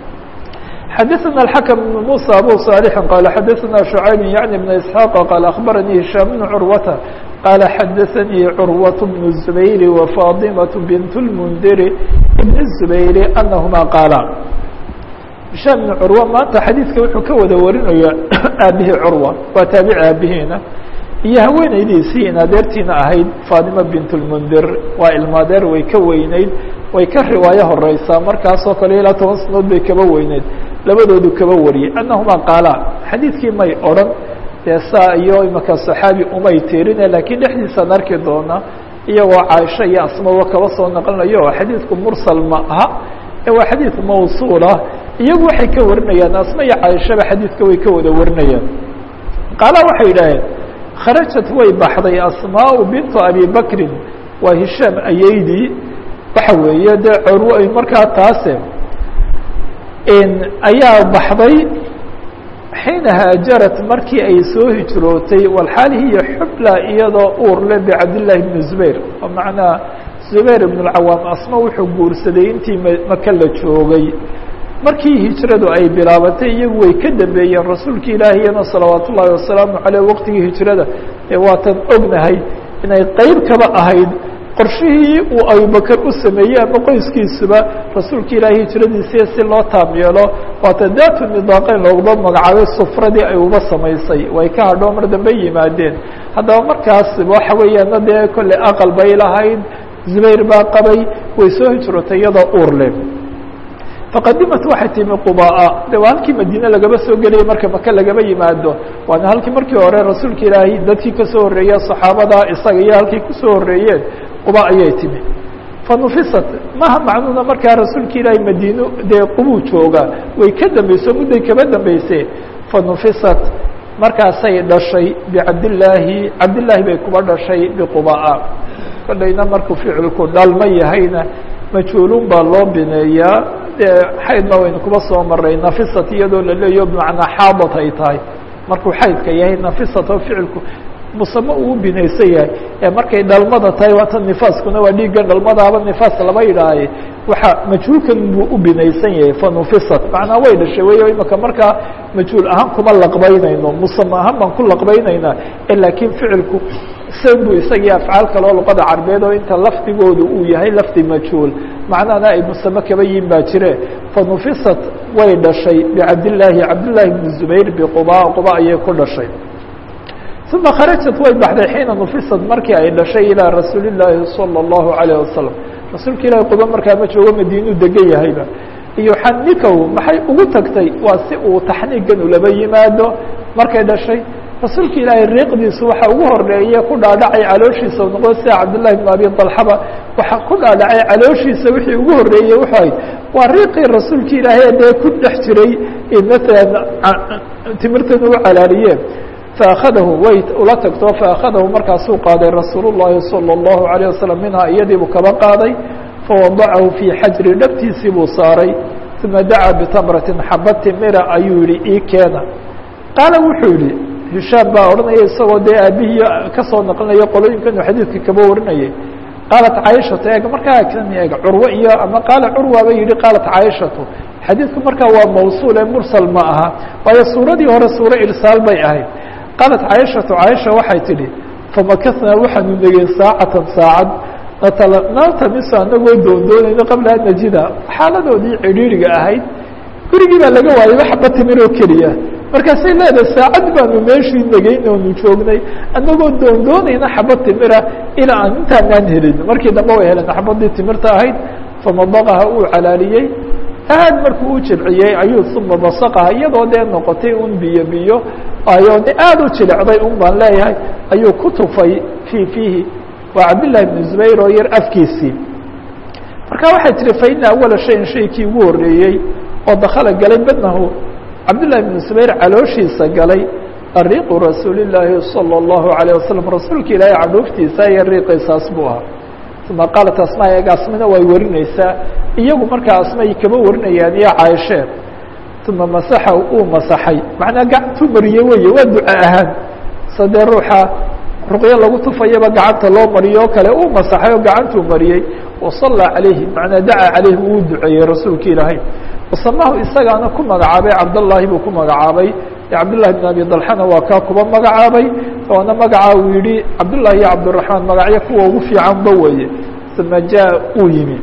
xadaثna الحكم بن موسى abو صالح qال xadaثna شعayب yعnي بن إسحاq qال أخbarnي هiشhام بن عروة qال xadaثnي عروة بن الزبير وفاطمة بنت المنdir بن الزبير أنهma qاala هiشhام بن عروة maanta xadiidka wuxuu ka wada warinaya aabihii curوة waa taabici aabihiina iyo haweeneydiisii in adeertiina ahayd فاطمة بنت المنdir waa ilmaadeer way ka weyneyd way ka riwaayo horeysaa markaasoo kale ilaa toban sanood bay kaba weyneyd labadoodu kaba wariyey anahuma qaala xadiidkii may odhan dee saa iyo imaka صaxaabi umay tiirine lakiin dhexdiisaan arki doona iyagoo caaisha iyo asmaba kaba soo naqlinayo xadiidku mursal ma aha ee waa xadiid mawsuulah iyagu waxay ka warinayaan asma iyo caaishaba xadiidka way ka wada warinayaan qaala waxay yidhaaheen kharajat way baxday asmaau bintu abi bakrin waa hishaam ayeydii waxa weeye dee curwo ay markaa taase ayaa baxday xiina haajarat markii ay soo hijrootay walxaal hiya xubla iyadoo uur le bicabdillaahi bni zubayr oo macnaa zubayr ibn اlcawaam asma wuxuu guursaday intii maka la joogay markii hijradu ay bilaabatay iyagu way ka dambeeyeen rasuulka ilaahiyana salawaat ullaahi wasalaamu caleyh waqtigii hijrada ee waatan ognahay inay qeyb kaba ahayd qorshihii uu abubakr u sameeyey ama qoyskiisuba rasuulka ilaahay hijradiisii si loo taam yeelo waata daatu nidaaqeyn looguma magacaabay sufradii ay uba samaysay way ka hadhoo mar dambe yimaadeen haddaba markaas waxa weeyaan dee kolley aqal bay lahayd zubayr baa qabay way soo hijrootay iyadoo uur leh faqadimat waxay timi qubaa de waa halkii madiine lagaba soo geliyay marka maka lagaba yimaado waana halkii markii hore rasuulka ilaahay dadkii kasoo horreeya saxaabada isaga iyo halkii kusoo horreeyeen quba ayay timi fanufisat maha macnuuna markaa rasuulka ilaahay madiino dee qubuu jooga way ka dambeyso mudday kaba dambeysee fanufisat markaasay dhashay bicabdillaahi cabdillaahi bay kuba dhashay biqubaa kolayna markuu ficilku dhalma yahayna majhuulun baa loo bineeyaa dee xaydna waynu kuba soo maray nafisat iyadoo la leeyo bimacnaa xaadad ay tahay markuu xaydka yahay nafisat oo ficilku musame uu binaysan yahay ee markay dhalmada tahay waata nifaaskuna waa dhiiggan dhalmadaaba nifaas lama yidhaahaye waxa majhuulkan buu u binaysan yahay fanufisat macnaa way dhashay wey imaka markaa majhuul ahaan kuma laqbaynayno musama ahaan baan ku laqbaynaynaa laakiin ficilku san buu isagii afcaal kaloo luqada carbeed oo inta lafdigoodu uu yahay lafdi majhuul macnahana ay musame kaba yihin baa jire fanufisat way dhashay bicabdillaahi cabdillaahi bni zubayr biquba quba ayay ku dhashay uma kharajat way baxday xiina nufisat markii ay dhashay ilaa rasuuli llaahi salى اllahu alayh wasalam rasuulka ilaahi quba markaa ma joogo madiinuu degan yahayba iyo xanikow maxay ugu tagtay waa si uu taxniigan ulaba yimaado markay dhashay rasuulka ilaahay riiqdiisu waxa ugu horeeye ku dhaadhacay calooshiisa noqdo sida cabdullahi bn abi dalxaba waxa ku dhaadhacay calooshiisa wixii ugu horeeyey wuxuu ahayd waa riiqii rasuulka ilaahay dee ku dhex jiray maalan timirtan u calaaliyeen faakadahu way ula tagto faakadahu markaasuu qaaday rasuul llahi salى اllahu alayه wasalam minhaa iyadiibuu kaba qaaday fawadacahu fii xajri dhabtiisii buu saaray uma dacaa bitamratin xaba timira ayuu yihi ii keena qaala wuxuu yihi hishaam baa odhanaya isagoo dee aabihii kasoo naqlinaya qolooyinkanu xadiidka kaba warinayay qaalat caaishatu eeg markaa kan eeg curwo iyo ama qaala curwaba yihi qaalat caaishatu xadiidku markaa waa mawsuul ee mursal ma aha waayo suuradii hore suuro irsaal bay ahayd qaalat caaishatu caaisha waxay tidhi famakasnaa waxaanu negey saacatan saacad naltamiso anagoo doondoonayno qabla an najida xaaladoodii cidhiiriga ahayd gurigii baa laga waayay waxba timiroo keliya markaasay leedahay saacad baanu meeshii negeyn oonu joognay anagoo doondoonayna xaba timira ilaa aan intaanaan helin markii dambe way heleen xabadii timirta ahayd famadaqaha uu calaaliyey aad markuu u jilciyey ayuu uma basaqaha iyadoo dee noqotay un biyo biyo ayoo aad u jilicday un baan leeyahay ayuu ku tufay fii fiihi waa cabdillahi bn zubayr oo yar afkiisii marka waxay tihi faina awala shayin shaykii ugu horeeyey oo dakala galay badnahu cabdillahi bn zubayr calooshiisa galay ariiqu rasuuli llaahi salى اllahu alayه wasalam rasuulka ilaahay cadhuuftiisa iyo riiqiisaas buu ahaa uma qaalat asma eeg asmina way warinaysaa iyagu markaa asmay kaba warinayaan iyo caaishee uma masaxa uu masaxay macnaa gacantuu mariyey weye waa duca ahaan sadee ruuxa ruqyo lagu tufayaba gacanta loo mariyo o kale uu masaxay oo gacantuu mariyey wasallaa calayhi macnaa dacaa calayhi wuu duceeyey rasuulka ilaahay wasamahu isagaana ku magacaabay cabdallaahi buu ku magacaabay cabdullahi bn abi dalxana waa kaa kuba magacaabay oona magacaa uu yihi cabdullahi iyo cabdiraxmaan magacyo kuwa ugu fiicanba weye uma jaa uu yimi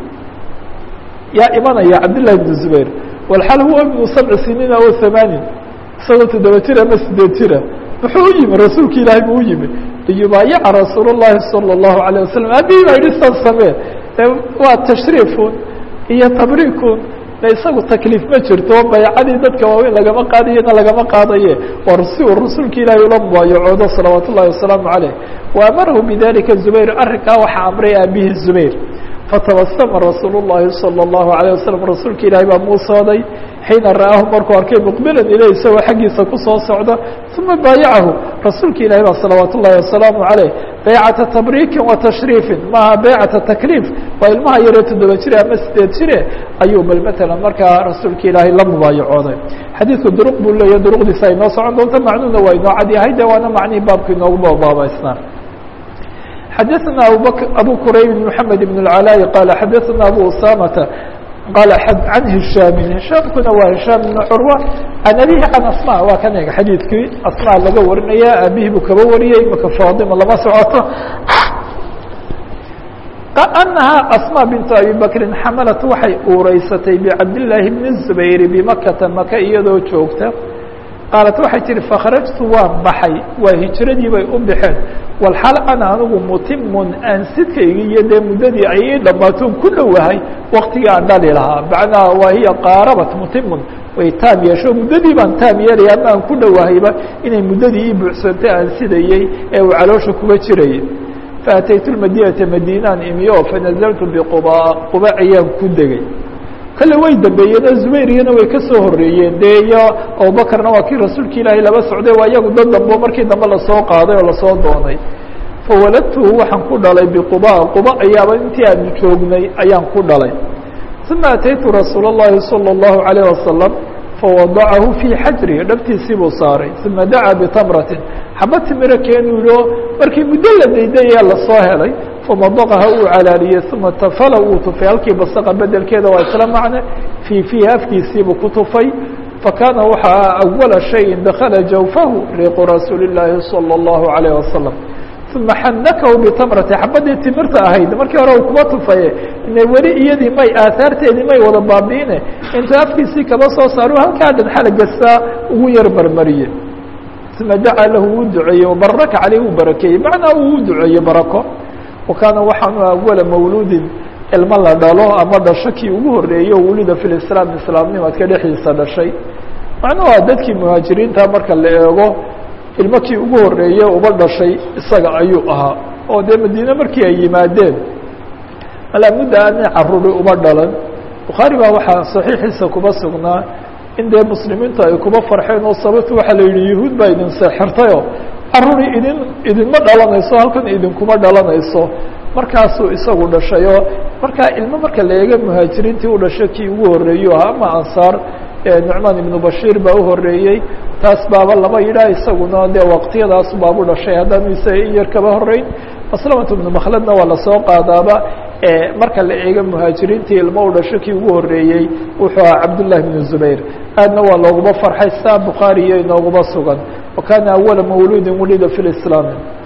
yaa imanaya cabdillahi bn zubayr walxal huwa ibnu sabci siniina o hamaanin isagoo toddoba jir ama sideed jira muxuu u yimi rasuulka ilaahay buu u yimi liyubaayica rasuul llahi salى اllahu alayه wasalam aabihii baa yihi san samee waa tashriifun iyo tabriikun isagu takliif ma jirto baycadii dadka waaweyn lagama qaadayena lagama qaadaye waa si uu rasuulka ilaahay ula mubaayacoodo salawaat ullahi wasalaamu caleyh wa amarahu bidalika zubayr arrinkaa waxaa amray aabihii zubayr fatabasama rasuul llahi salى اllahu alayه wasalam rasuulka ilaahay baa muusooday xiina ra'aahu markuu arkay muqbilan ileyh isagoo xaggiisa kusoo socda uma baayacahu rasuulka ilaahay baa salawaat ullahi wasalaamu caleyh baycata tabriikin wa tashriifin maaha baycata takliif waa ilmaha yaree toddoba jire ama sideed jire ayuu bal matalan markaa rasuulka ilaahay la mubaayacooday xadiidku duruq buu leeyahy duruqdiisa ay noo socon doonta macnuhuna waa inoo cad yahay de waana macnihii baabka inoogu baabaysnaa xadaثna abubakr abu kurayb bn mحamed bn اlcalaaءi qaala xadaثna abu usamata qaala can hishaami hishaamkuna waa hishaam bn curwa can abihi can asma waa kan eg xadiidkii asma laga warinaya aabihii buu kaba wariyey maka faadima lama socoto anahaa asma bintu abi bakrin xamalat waxay uureysatay bicabdillaahi bni zubayr bimakata maka iyadoo joogta qaalat waxay tihi fakharajtu waan baxay waa hijiradii bay u baxeen walxal ana anigu mutimun aan sidkaygii iyo dee muddadii ay ii dhammaatoon ku dhowahay waktigii aan dhali lahaa macnaha waa hiya qaarabat mutimun way taam yeesho muddadii baan taam yeelaya ama aan ku dhowahayba inay muddadii ii buuxsantay aan sidayey ee uu caloosha kuga jirayay faataytu lmadinata madiinaan imiyo fanazaltu biquba quba ayaan ku degay kale way dambeeyeen zubayriyana way ka soo horeeyeen dee iyo abubakarna waa kii rasuulka ilaahay laba socday waa iyagu dad dambo markii dambe lasoo qaaday oo lasoo doonay fawaladtuhu waxaan ku dhalay biquba quba ayaaba intii aanu joognay ayaan ku dhalay uma ataytu rasuul اllahi salى اllahu alayه wasalam fawadacahu fii xajri dhabtiisii buu saaray uma dacaa bitamratin xaba timiro keenulo markii muddo la daydayee lasoo helay famadaqaha uu calaaliyey uma tafala uu tufay halkii basaqa bedelkeeda waa isla macne fii fiihi afkiisiibuu ku tufay fakana waxaa أوla شhayءi dakla jawfahu riiqu rasuuli الlahi salى الlahu عalيه wasalam uma xanakahu bitamrati xabadii timirta ahayd markii hore u kuba tufaye ina weli iyadii may aahaarteedii may wada baabiine intuu afkiisii kaba soo saaru halkaa dhan xalagastaa ugu yar marmariye uma dacaa lahu wuu duceeyey wabaraka caleyh wuu barakeeyey macnaa uu duceeye barako wakaana waxaanu awala mawluudin ilmo la dhalo ama dhasho kii ugu horeeyo wulida fi lislaam islaamnimadka dhexdiisa dhashay macnuu waa dadkii muhaajiriinta marka la eego ilmo kii ugu horeeye uba dhashay isaga ayuu ahaa oo dee madiine markii ay yimaadeen alaa mudda aanay caruri uma dhalan bukhaari baa waxaa saxiixiisa kuba sugnaa in dee muslimiintu ay kuba farxeen oo sababtu waxaa la yidhi yahuud baa idin seexirtayoo caruri idin idinma dhalanayso halkan idinkuma dhalanayso markaasuu isagu dhashayoo markaa ilmo marka la eega muhaajiriintii u dhashay kii ugu horeeyu ahaa ama ansaar nucmaan ibnu bashiir baa u horeeyey taas baaba lama yidhaah isaguna dee waqtiyadaas baabu dhashay haddaanu isaga in yar kaba horeyn maslamatu ibnu makhladna waa lasoo qaadaaba marka la eega muhaajiriintii ilmo u dhasho kii ugu horeeyey wuxuu ahaa cabdullahi bnu zubayr aadna waa looguma farxay saa bukhaari iyo inooguma sugan wakana awala mawluudin wulida fi lislaam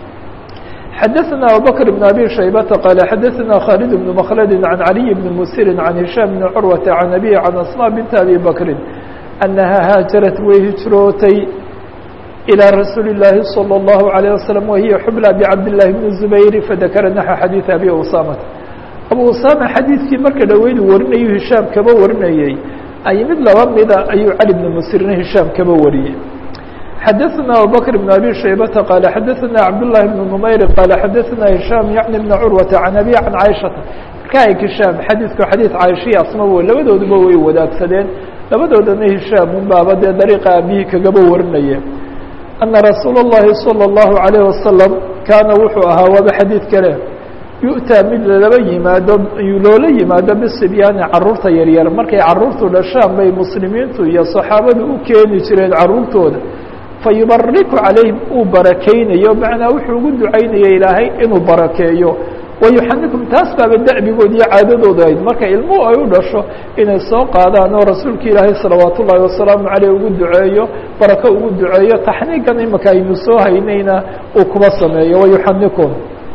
xadaثna abubakr بn abi shaybata qaala xadaثna khaalid bn mkladi can caliy bn musiri can hishaam bni curwata can abihi can asma binti abi bakrin anaha haajarat way hijrootay ilىa rasuuli الlahi salى الlahu عalيه wasalam wahiya xubla bcabdillahi bni zubayri fadakara naxو xadiiث abi usamata abu usama xadiidkii marka dhaweydu warinayu hishaam kaba warinayey ay mid laba mida ayuu cali bni musirna hishaam kaba wariyey xadaثna abubakr بn abi shaybata qaala xadaثna cabdالlahi bn numayr qaala xadaثna hishaam yacni bna curwata can abi can caaishata marka ay hishaam xadiidku xadiid caaishiya asma wey labadooduba way wadaagsadeen labadoodana hishaam unbaaba dee dariiqa aabihii kagaba warinaya ana rasuula الlahi salى الlahu عalيه wasalam kaana wuxuu ahaa waaba xadiid kale yu'taa mid laba yimaado loola yimaado bisibyaani caruurta yaryar markay caruurtu dhashaan bay muslimiintu iyo saxaabadu u keeni jireen caruurtooda fayubariku calayhim uu barakeynayo macnaa wuxuu ugu ducaynaya ilaahay inuu barakeeyo wayuxanikum taas baaba da'bigood iyo caadadooda ayd marka ilmuhu ay u dhasho inay soo qaadaan oo rasuulka ilaahay salawaat ullaahi wasalaamu caleyh ugu duceeyo barako ugu duceeyo taxniigan imaka aynu soo haynayna uu kuba sameeyo wayuxanikum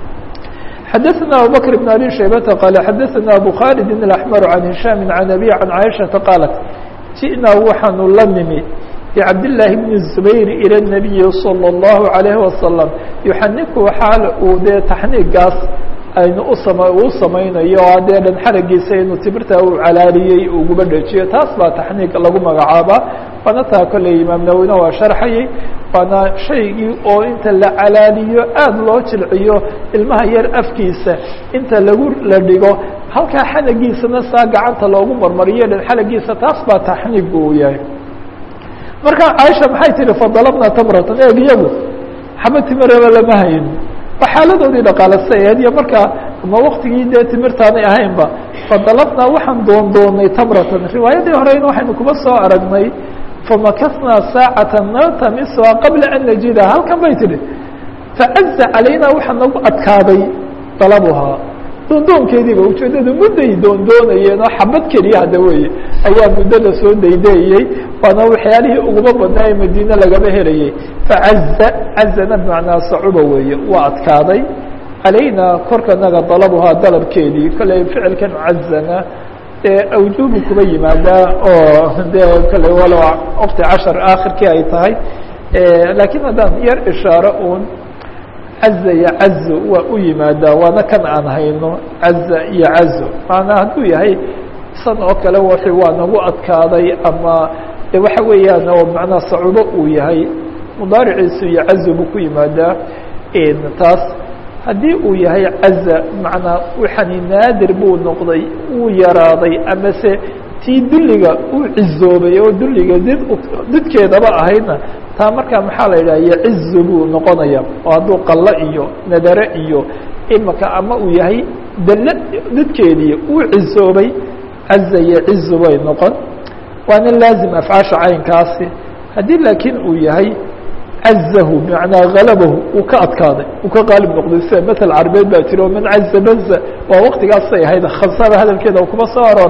xadaثna abubakr بn abi shaybata qaala xadaثna abu khaalidi اlaxmar can hishaami can abi can caaishata qaalat ji'naa waxaanu la nimi bcabdالlahi bni zubayr ilى الnabiyi salى الlahu عalayhi wasalam yuxaniku xaal uu dee taxniigaas aynu usama uu samaynayo dee dhan xaragiisa inuu timirta uu calaaliyey uguba dhajiyo taas baa taxniig lagu magacaabaa waana taa kolley imaam nawina waa sharxayey waana shaygii oo inta la calaaliyo aada loo jilciyo ilmaha yar afkiisa inta lagu la dhigo halkaa xanagiisana saa gacanta loogu marmariyo dhan xalagiisa taas baa taxniig uu yahay marka caaisha maxay tihi fadalabna tamratan eeg iyagu xaba timiraba lama hayn waa xaaladoodii dhaqaalasa aheed iyo markaa ma waktigii dee timirtaanay ahaynba fadalabnaa waxaan doondoonay tamratan riwaayadii horeyna waxaynu kuba soo aragnay famakasnaa saacata naltamisuha qabla an najida halkan bay tidhi facaza calaynaa waxaa nagu adkaaday dalabuhaa doondoonkeediiba ujeeddada mudday doondoonayeen oo xabad keliya hadda weeye ayaa muddada soo daydeeyey waana waxyaalihii uguma badnaa ee madiine lagaba helayey facaza cazana bimacnaa sacuba weeye waa adkaaday calaynaa korkanaga dalabuhaa dalabkeedii kale ficilkan cazana dee awjuubu kuba yimaadaa oo dee kale walo waqti cashar aakhirkii ay tahay laakiin haddaan yar ishaaro uun caza iyo cazo waa u yimaadaa waana kan aan hayno caza iyo cazo maanaa hadduu yahay san oo kale wixii waa nagu adkaaday ama de waxa weeyaan oo macnaa sacubo uu yahay mudaariciisu iyo cazo buu ku yimaadaa taas haddii uu yahay caza macnaa waxani naadir buu noqday uu yaraaday amase tii dulliga uu cizoobay oo dulliga did didkeedaba ahaydna taa markaa maxaa la yidhaha yacizu buu noqonaya oo hadduu qallo iyo nadare iyo imaka ama uu yahay dalle didkeedii uu cizoobay caza yacizu bay noqon waana laazim afcaasha caynkaasi haddii laakiin uu yahay cazahu bimacnaa halabahu uu ka adkaaday uu ka qaalib noqday sida matal carbeed baa jira oo man caza baza waa waktigaasay ahayd khasaba hadalkeeda kuma soo arooray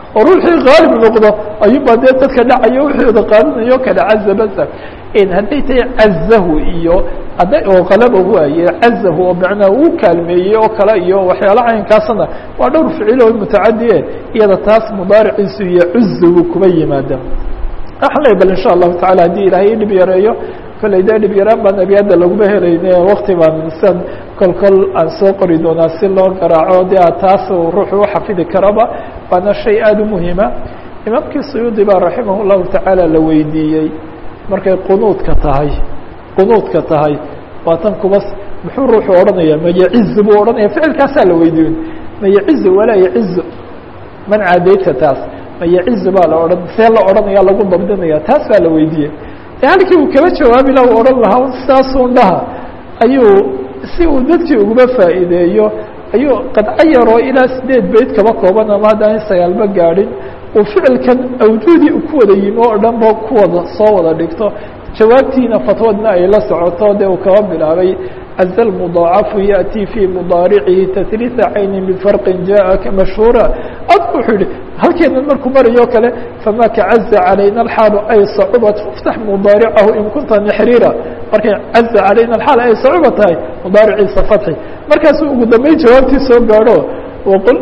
oo ruuxii qaalib noqdo ayuunbaa dee dadka dhacayo wuxuuda qaadanayo kale caza basa hadday tahay cazahu iyo hadday oo qalabahu aye cazahu oo macnaha uu kaalmeeyey oo kale iyo waxyaala caynkaasna waa dhowr ficil oo mutacadiye iyada taas mudaariciisu iyo cuzigu kuba yimaada waxaan leeyahay bal insha allahu tacala haddii ilaahay dhib yareeyo kolley dee dhib yaraan baan abyaadda laguma helayne wakti baan san kol kol aan soo qori doonaa si loo garaaco dee taas ruuxu uxafidi karaba waana shay aada u muhiima imaamkii suyuudi baa raximah llahu tacaala la weydiiyey markay qunuudka tahay qunuudka tahay waa tan kubas muxuu ruuxu odhanaya ma yacizu buu odhanaya ficilkaasaa la weydiiyin ma yacizu walaa yacizu man caadayta taas ma yacizu baa la odhan see la odhanaya lagu dabdinaya taas baa la weydiiyey halkii uu kaba jawaabi la u odhan lahaa sidaasun dhaha ayuu si uu dadkii uguma faa'iideeyo ayuu qadco yaroo ilaa sideed beyd kaba kooban ama haddaan sagaalba gaadhin uu ficilkan awjuudii ku wada yimi oo dhan ba ku wada soo wada dhigto jawaabtiina fatwadna ay la socoto dee uu kaba bilaabay caza lmudaacafu yaأtii fii mudaaricihi tahliiثa caynin bifarqin jaءaka mashhuura ad wuxuu yihi halkeenan markuu marayo kale fama kacaza calayna alxaalu ay sacubat faftax mudaaricahu in kunta naxriira markay caza calayna alxaal ay sacuba tahay mudaariciisa fatxi markaasuu ugu dambeyn jawaabtii soo gaadho waqul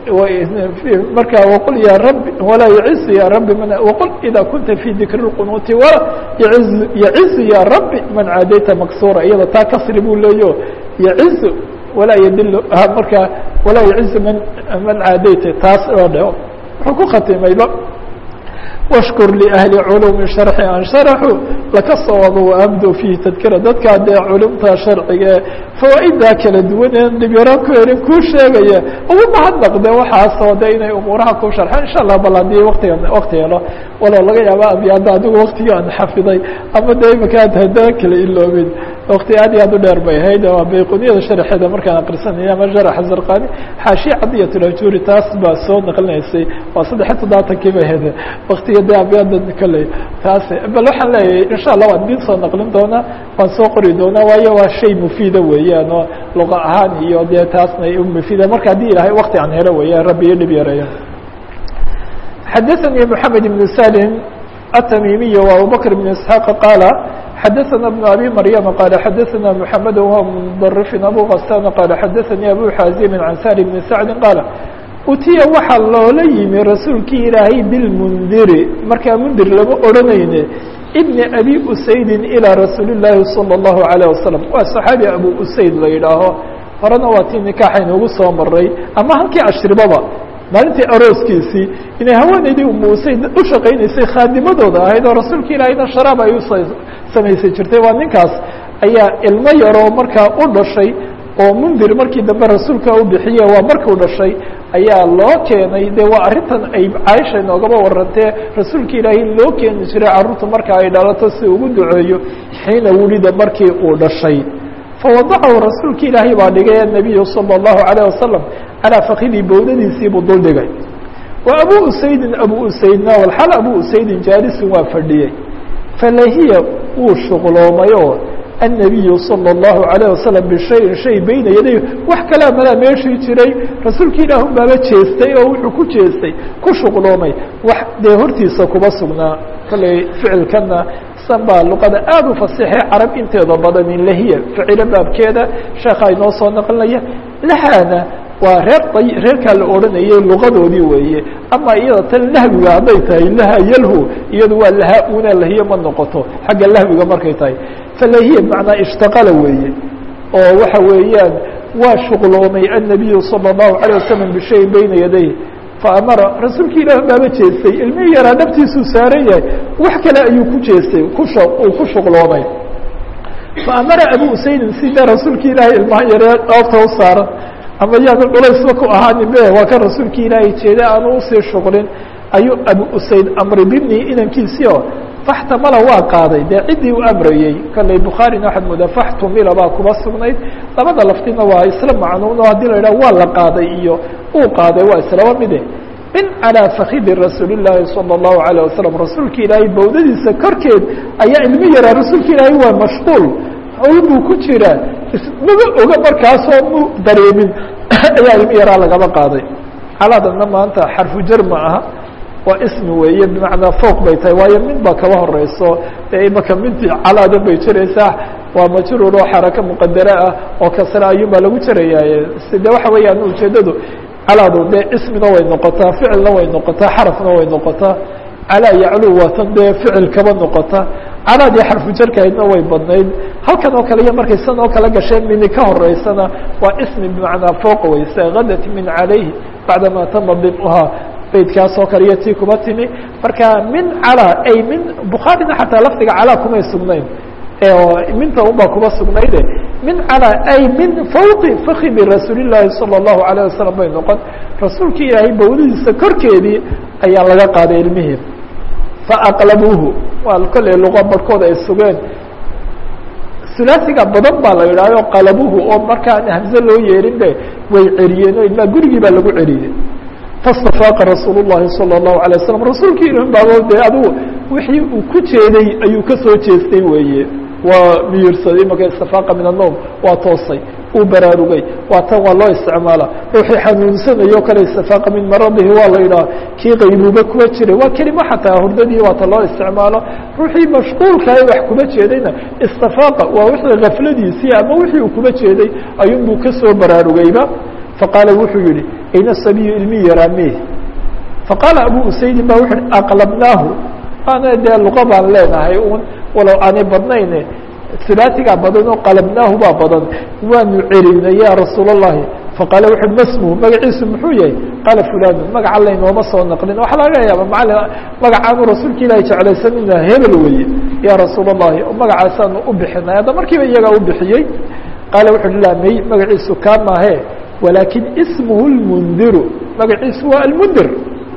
marka wqul ya rabi walaa yacizu ya rabi man waqul ida kunta fi dikri اlqunuuti wala yacizu ya rabi man caadayta maksura iyada taa kasri buu leeyo yacizu walaa yadil marka walaa yacizu man man caadayta taas oo dhe wuxuu ku khatimayba washkur liahli culumi sharxi an sharaxuu laka sawaba waamdo fiihi tadkira dadkaa dee culumta sharciga ee fawaa'idaa kala duwaneen dhibyaraan ku helin kuu sheegaya ugu mahadnaqde waxaasoo de inay umuuraha ku sharxeen insha allah bal haddii waktiga wakti helo walow laga yaaba abyaada adigu waktigii aan xafiday ama de imaka ad hadaa kala iloobin wakti aad iyo aad u dheer bay ahayd waa bayquniyada sharxeeda markaan akrisanaya ama sharaxa zarqani xaashiya cadiyat lajuri taas baa soo naqlinaysay waa saddex iyo toddobaatankii bay ahayd waktiga de abyaada kale taas bal waxaan leeyahay insha allah waan idin soo naqlin doonaa waan soo qori doonaa waayo waa shay mufiida weeyaan oo luqa ahaan iyo dee taasna mufiida marka haddii ilahay wakti aan helo weeyaan rabbi iyo dhib yareeyo xadaثnي محamed بن salim التmimiي وabubكر بن isحاaq qاala xadaثna بن abi maryama qala xadaثna محamed wهو mdrفin abu غassan qala xadaثnي abu xaazimi عan sal بn sacdi qaala utiya waxaa loola yimi rasuulkii ilaahay bilmundiri markaa mundir lama odhanayne ibni abi usaydin ilaa rasuuli الlaahi salى الlahu عalيه wasalam waa صaxaabi abu usayd la yidhaaho horena waa tii nikaaxa inoogu soo maray ama halkii cashribaba maalintii arooskiisii inay haweenaydii umu usayd u shaqaynaysay khaadimadooda ahayd oo rasuulka ilaahayna sharaab ay u samaysan jirtay waa ninkaas ayaa ilmo yaroo markaa u dhashay oo mundir markii dambe rasuulka u bixiye waa markuu dhashay ayaa loo keenay de waa arrintan ay caaisha inoogaba warantee rasuulka ilaahay loo keeni jiray carruurta marka ay dhalato si ugu duceeyo xiina wulida markii uu dhashay fawadacahu rasuulka ilaahay baa dhigay الnabiyu salى الlahu عalيه wasalam calىa fakidii bowdadiisii buu dul dhigay wa abu usaydin abu usaydna walxal abu usaydin jaalisun waa fadhiyey falahiya wuu shuqloomay oo النabiyu salى الlahu عalيه wasalam bishayin shay beyna yaday wax kalea malaa meeshii jiray rasuulka ilaah baaba jeestay oo wuxuu ku jeestay ku shuqloomay wax dee hortiisa kuba sugnaa kalley ficilkana san baa luqada aada u fasixay carab inteeda badanin lahiya ficilo baabkeeda sheekha inoo soo naqlinaya lahaana waa reer reerkaa la odhanayay luqadoodii weeye ama iyada tan lahwiga hadday tahay laha yalhu iyadu waa lahaa una lahiye ma noqoto xagga lahwiga markay tahay falahiya macnaa ishtaqala weeye oo waxa weeyaan waa shuqloomay annabiyu salى الlahu عalيه wasalam bishayin beyna yaday faamara rasuulka ilaah baaba jeestay ilmihii yaraa naftiisuu saaran yahay wax kale ayuu ku jeestay kush uu ku shuqloomay faamara abu usaydin sidee rasuulka ilaahay ilmaha yaree dhoofta u saaran ama yaanu dhulaysba ku ahaanin be waa kan rasuulka ilaahay jeeda aanu usii shuqlin ayuu abu usayd amri bibni inankiisii oo faxtamala waa qaaday dee ciddii u amrayey kalley bukhaarina waxaad moodaa faxtumila baa kuba sugnayd labada laftina waa isla macnuun oo haddii la yidhaha waa la qaaday iyo uu qaaday waa islaba mide min calىa fakidi rasuuli llaahi salى الlahu عalيه wasalam rasuulka ilaahay bowdadiisa korkeed ayaa ilmi yaraa rasuulka ilaahay waa mashquul hawl buu ku jiraa ismaba oga markaasoo mu dareemin ayaa ilmi yaraa lagaba qaaday xalaadana maanta xarfu jar ma aha waa ismi weeye bimacnaa fowq bay tahay waayo min baa kaba horeyso dee imaka mintii calaadan bay jiraysaa waa majruur oo xaraka muqadare ah oo kasra ayuunbaa lagu jarayaaye side waxa weeyaan ujeedadu calaadu dee ismina way noqotaa ficilna way noqotaa xarafna way noqotaa calaa yaclu waa tan dee ficil kaba noqota calaadii xarfu jarkahaydna way badnayd halkan oo kale iyo markay san oo kala gasheen mini ka horeysana waa ismi bimacnaa fooqa weyse gadat min calayhi bacdama tama bimuhaa beydkaas oo kale iyo tii kuma timi marka min calaa ay min bukhaarina xataa lafdiga calaa kumay sugnayn minta unbaa kuma sugnayde min calaa ay min fawqi fakidi rasuuli llaahi salى اllahu alayه wasalam bay noqon rasuulki ilaahay bawdidiisa korkeedii ayaa laga qaaday ilmihii faaqlabuuhu waa kolley luqa barhkooda ay sugeen sulaasiga badan baa la yidhahyo qalabuhu oo markaan hamze loo yeerin be way ceriyeen oo ilmaa gurigii baa lagu ceriyey fastafaaqa rasuul الlahi salى الlahu عalيه wasalam rasuulkii ilah baabo de adigu wixii uu ku jeeday ayuu kasoo jeestay weeye waa miyirsaday marka istafaaqa min الnowm waa toosay uu baraarugay waa tan waa loo isticmaala ruuxii xanuunsanayo kale istafaaqa min maradihi waa la yidhaha kii qaybuuba kuma jiray waa kelimo xataa hurdadii waa ta loo isticmaalo ruuxii mashquulkahay wax kuma jeedayna istafaaqa waa wixii gafladiisii ama wixii uu kuma jeeday ayuunbuu kasoo baraarugayba faqaala wuxuu yihi ayna sabiyu ilmi yaraame faqaala abu usaydin ba wuxu uhi aqlabnaahu ana dee luqa baan leenahay un walow aanay badnayne ulaatigaa badan oo qalabnaahu baa badan waanu celinay ya rasuul الlahi faqaala wuxu uhi masmuhu magaciisu muxuu yahay qaala fulanu magaca laynooma soo naqlin waxaa laga yaaba macalin magacaanu rasuulka ilaahi jeclaysanina hebel weye ya rasuul الlahi magacaasaanu u bixinay hadda markiiba iyagaa u bixiyey qaala wuxu uhi laa may magaciisu kaa maahe walakin ismuhu lmundiru magaciisu waa almundir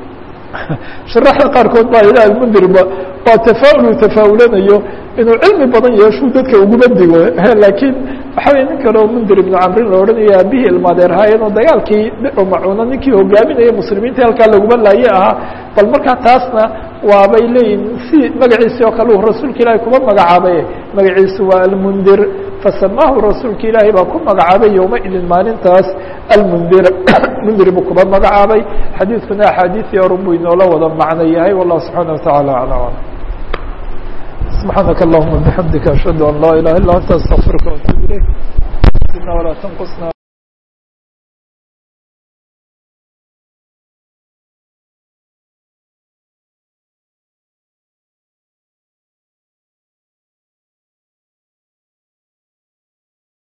sharaxda qaarkood baa ila almundirba waa tafaaulu tafaa'ulanayo inuu cilmi badan yeeshuu dadka uguma digo laakiin waxa wey nin kale oo mundir ibnu camrin la odhanaya aabihii ilmaadeerhaayeen oo dagaalkii bicu macuuna ninkii hogaaminaya muslimiinta halkaa laguma laaye ahaa bal markaa taasna waabay leeyihin si magaciisi oo kale uu rasuulka ilaahay kuma magacaabay magaciisu waa almundir fasamaahu rasuulka ilaahay baa ku magacaabay yowmaidin maalintaas almundir mundir buu kuba magacaabay xadiidkuna axaadiisii orun buu inoola wada macno yahay wallahu subxaana wataعala aclam سبحانك اللهم وبحمدك أشهد أن لا إله إلا أنت أستغفرك وأتوب إليك ولا تنقصنا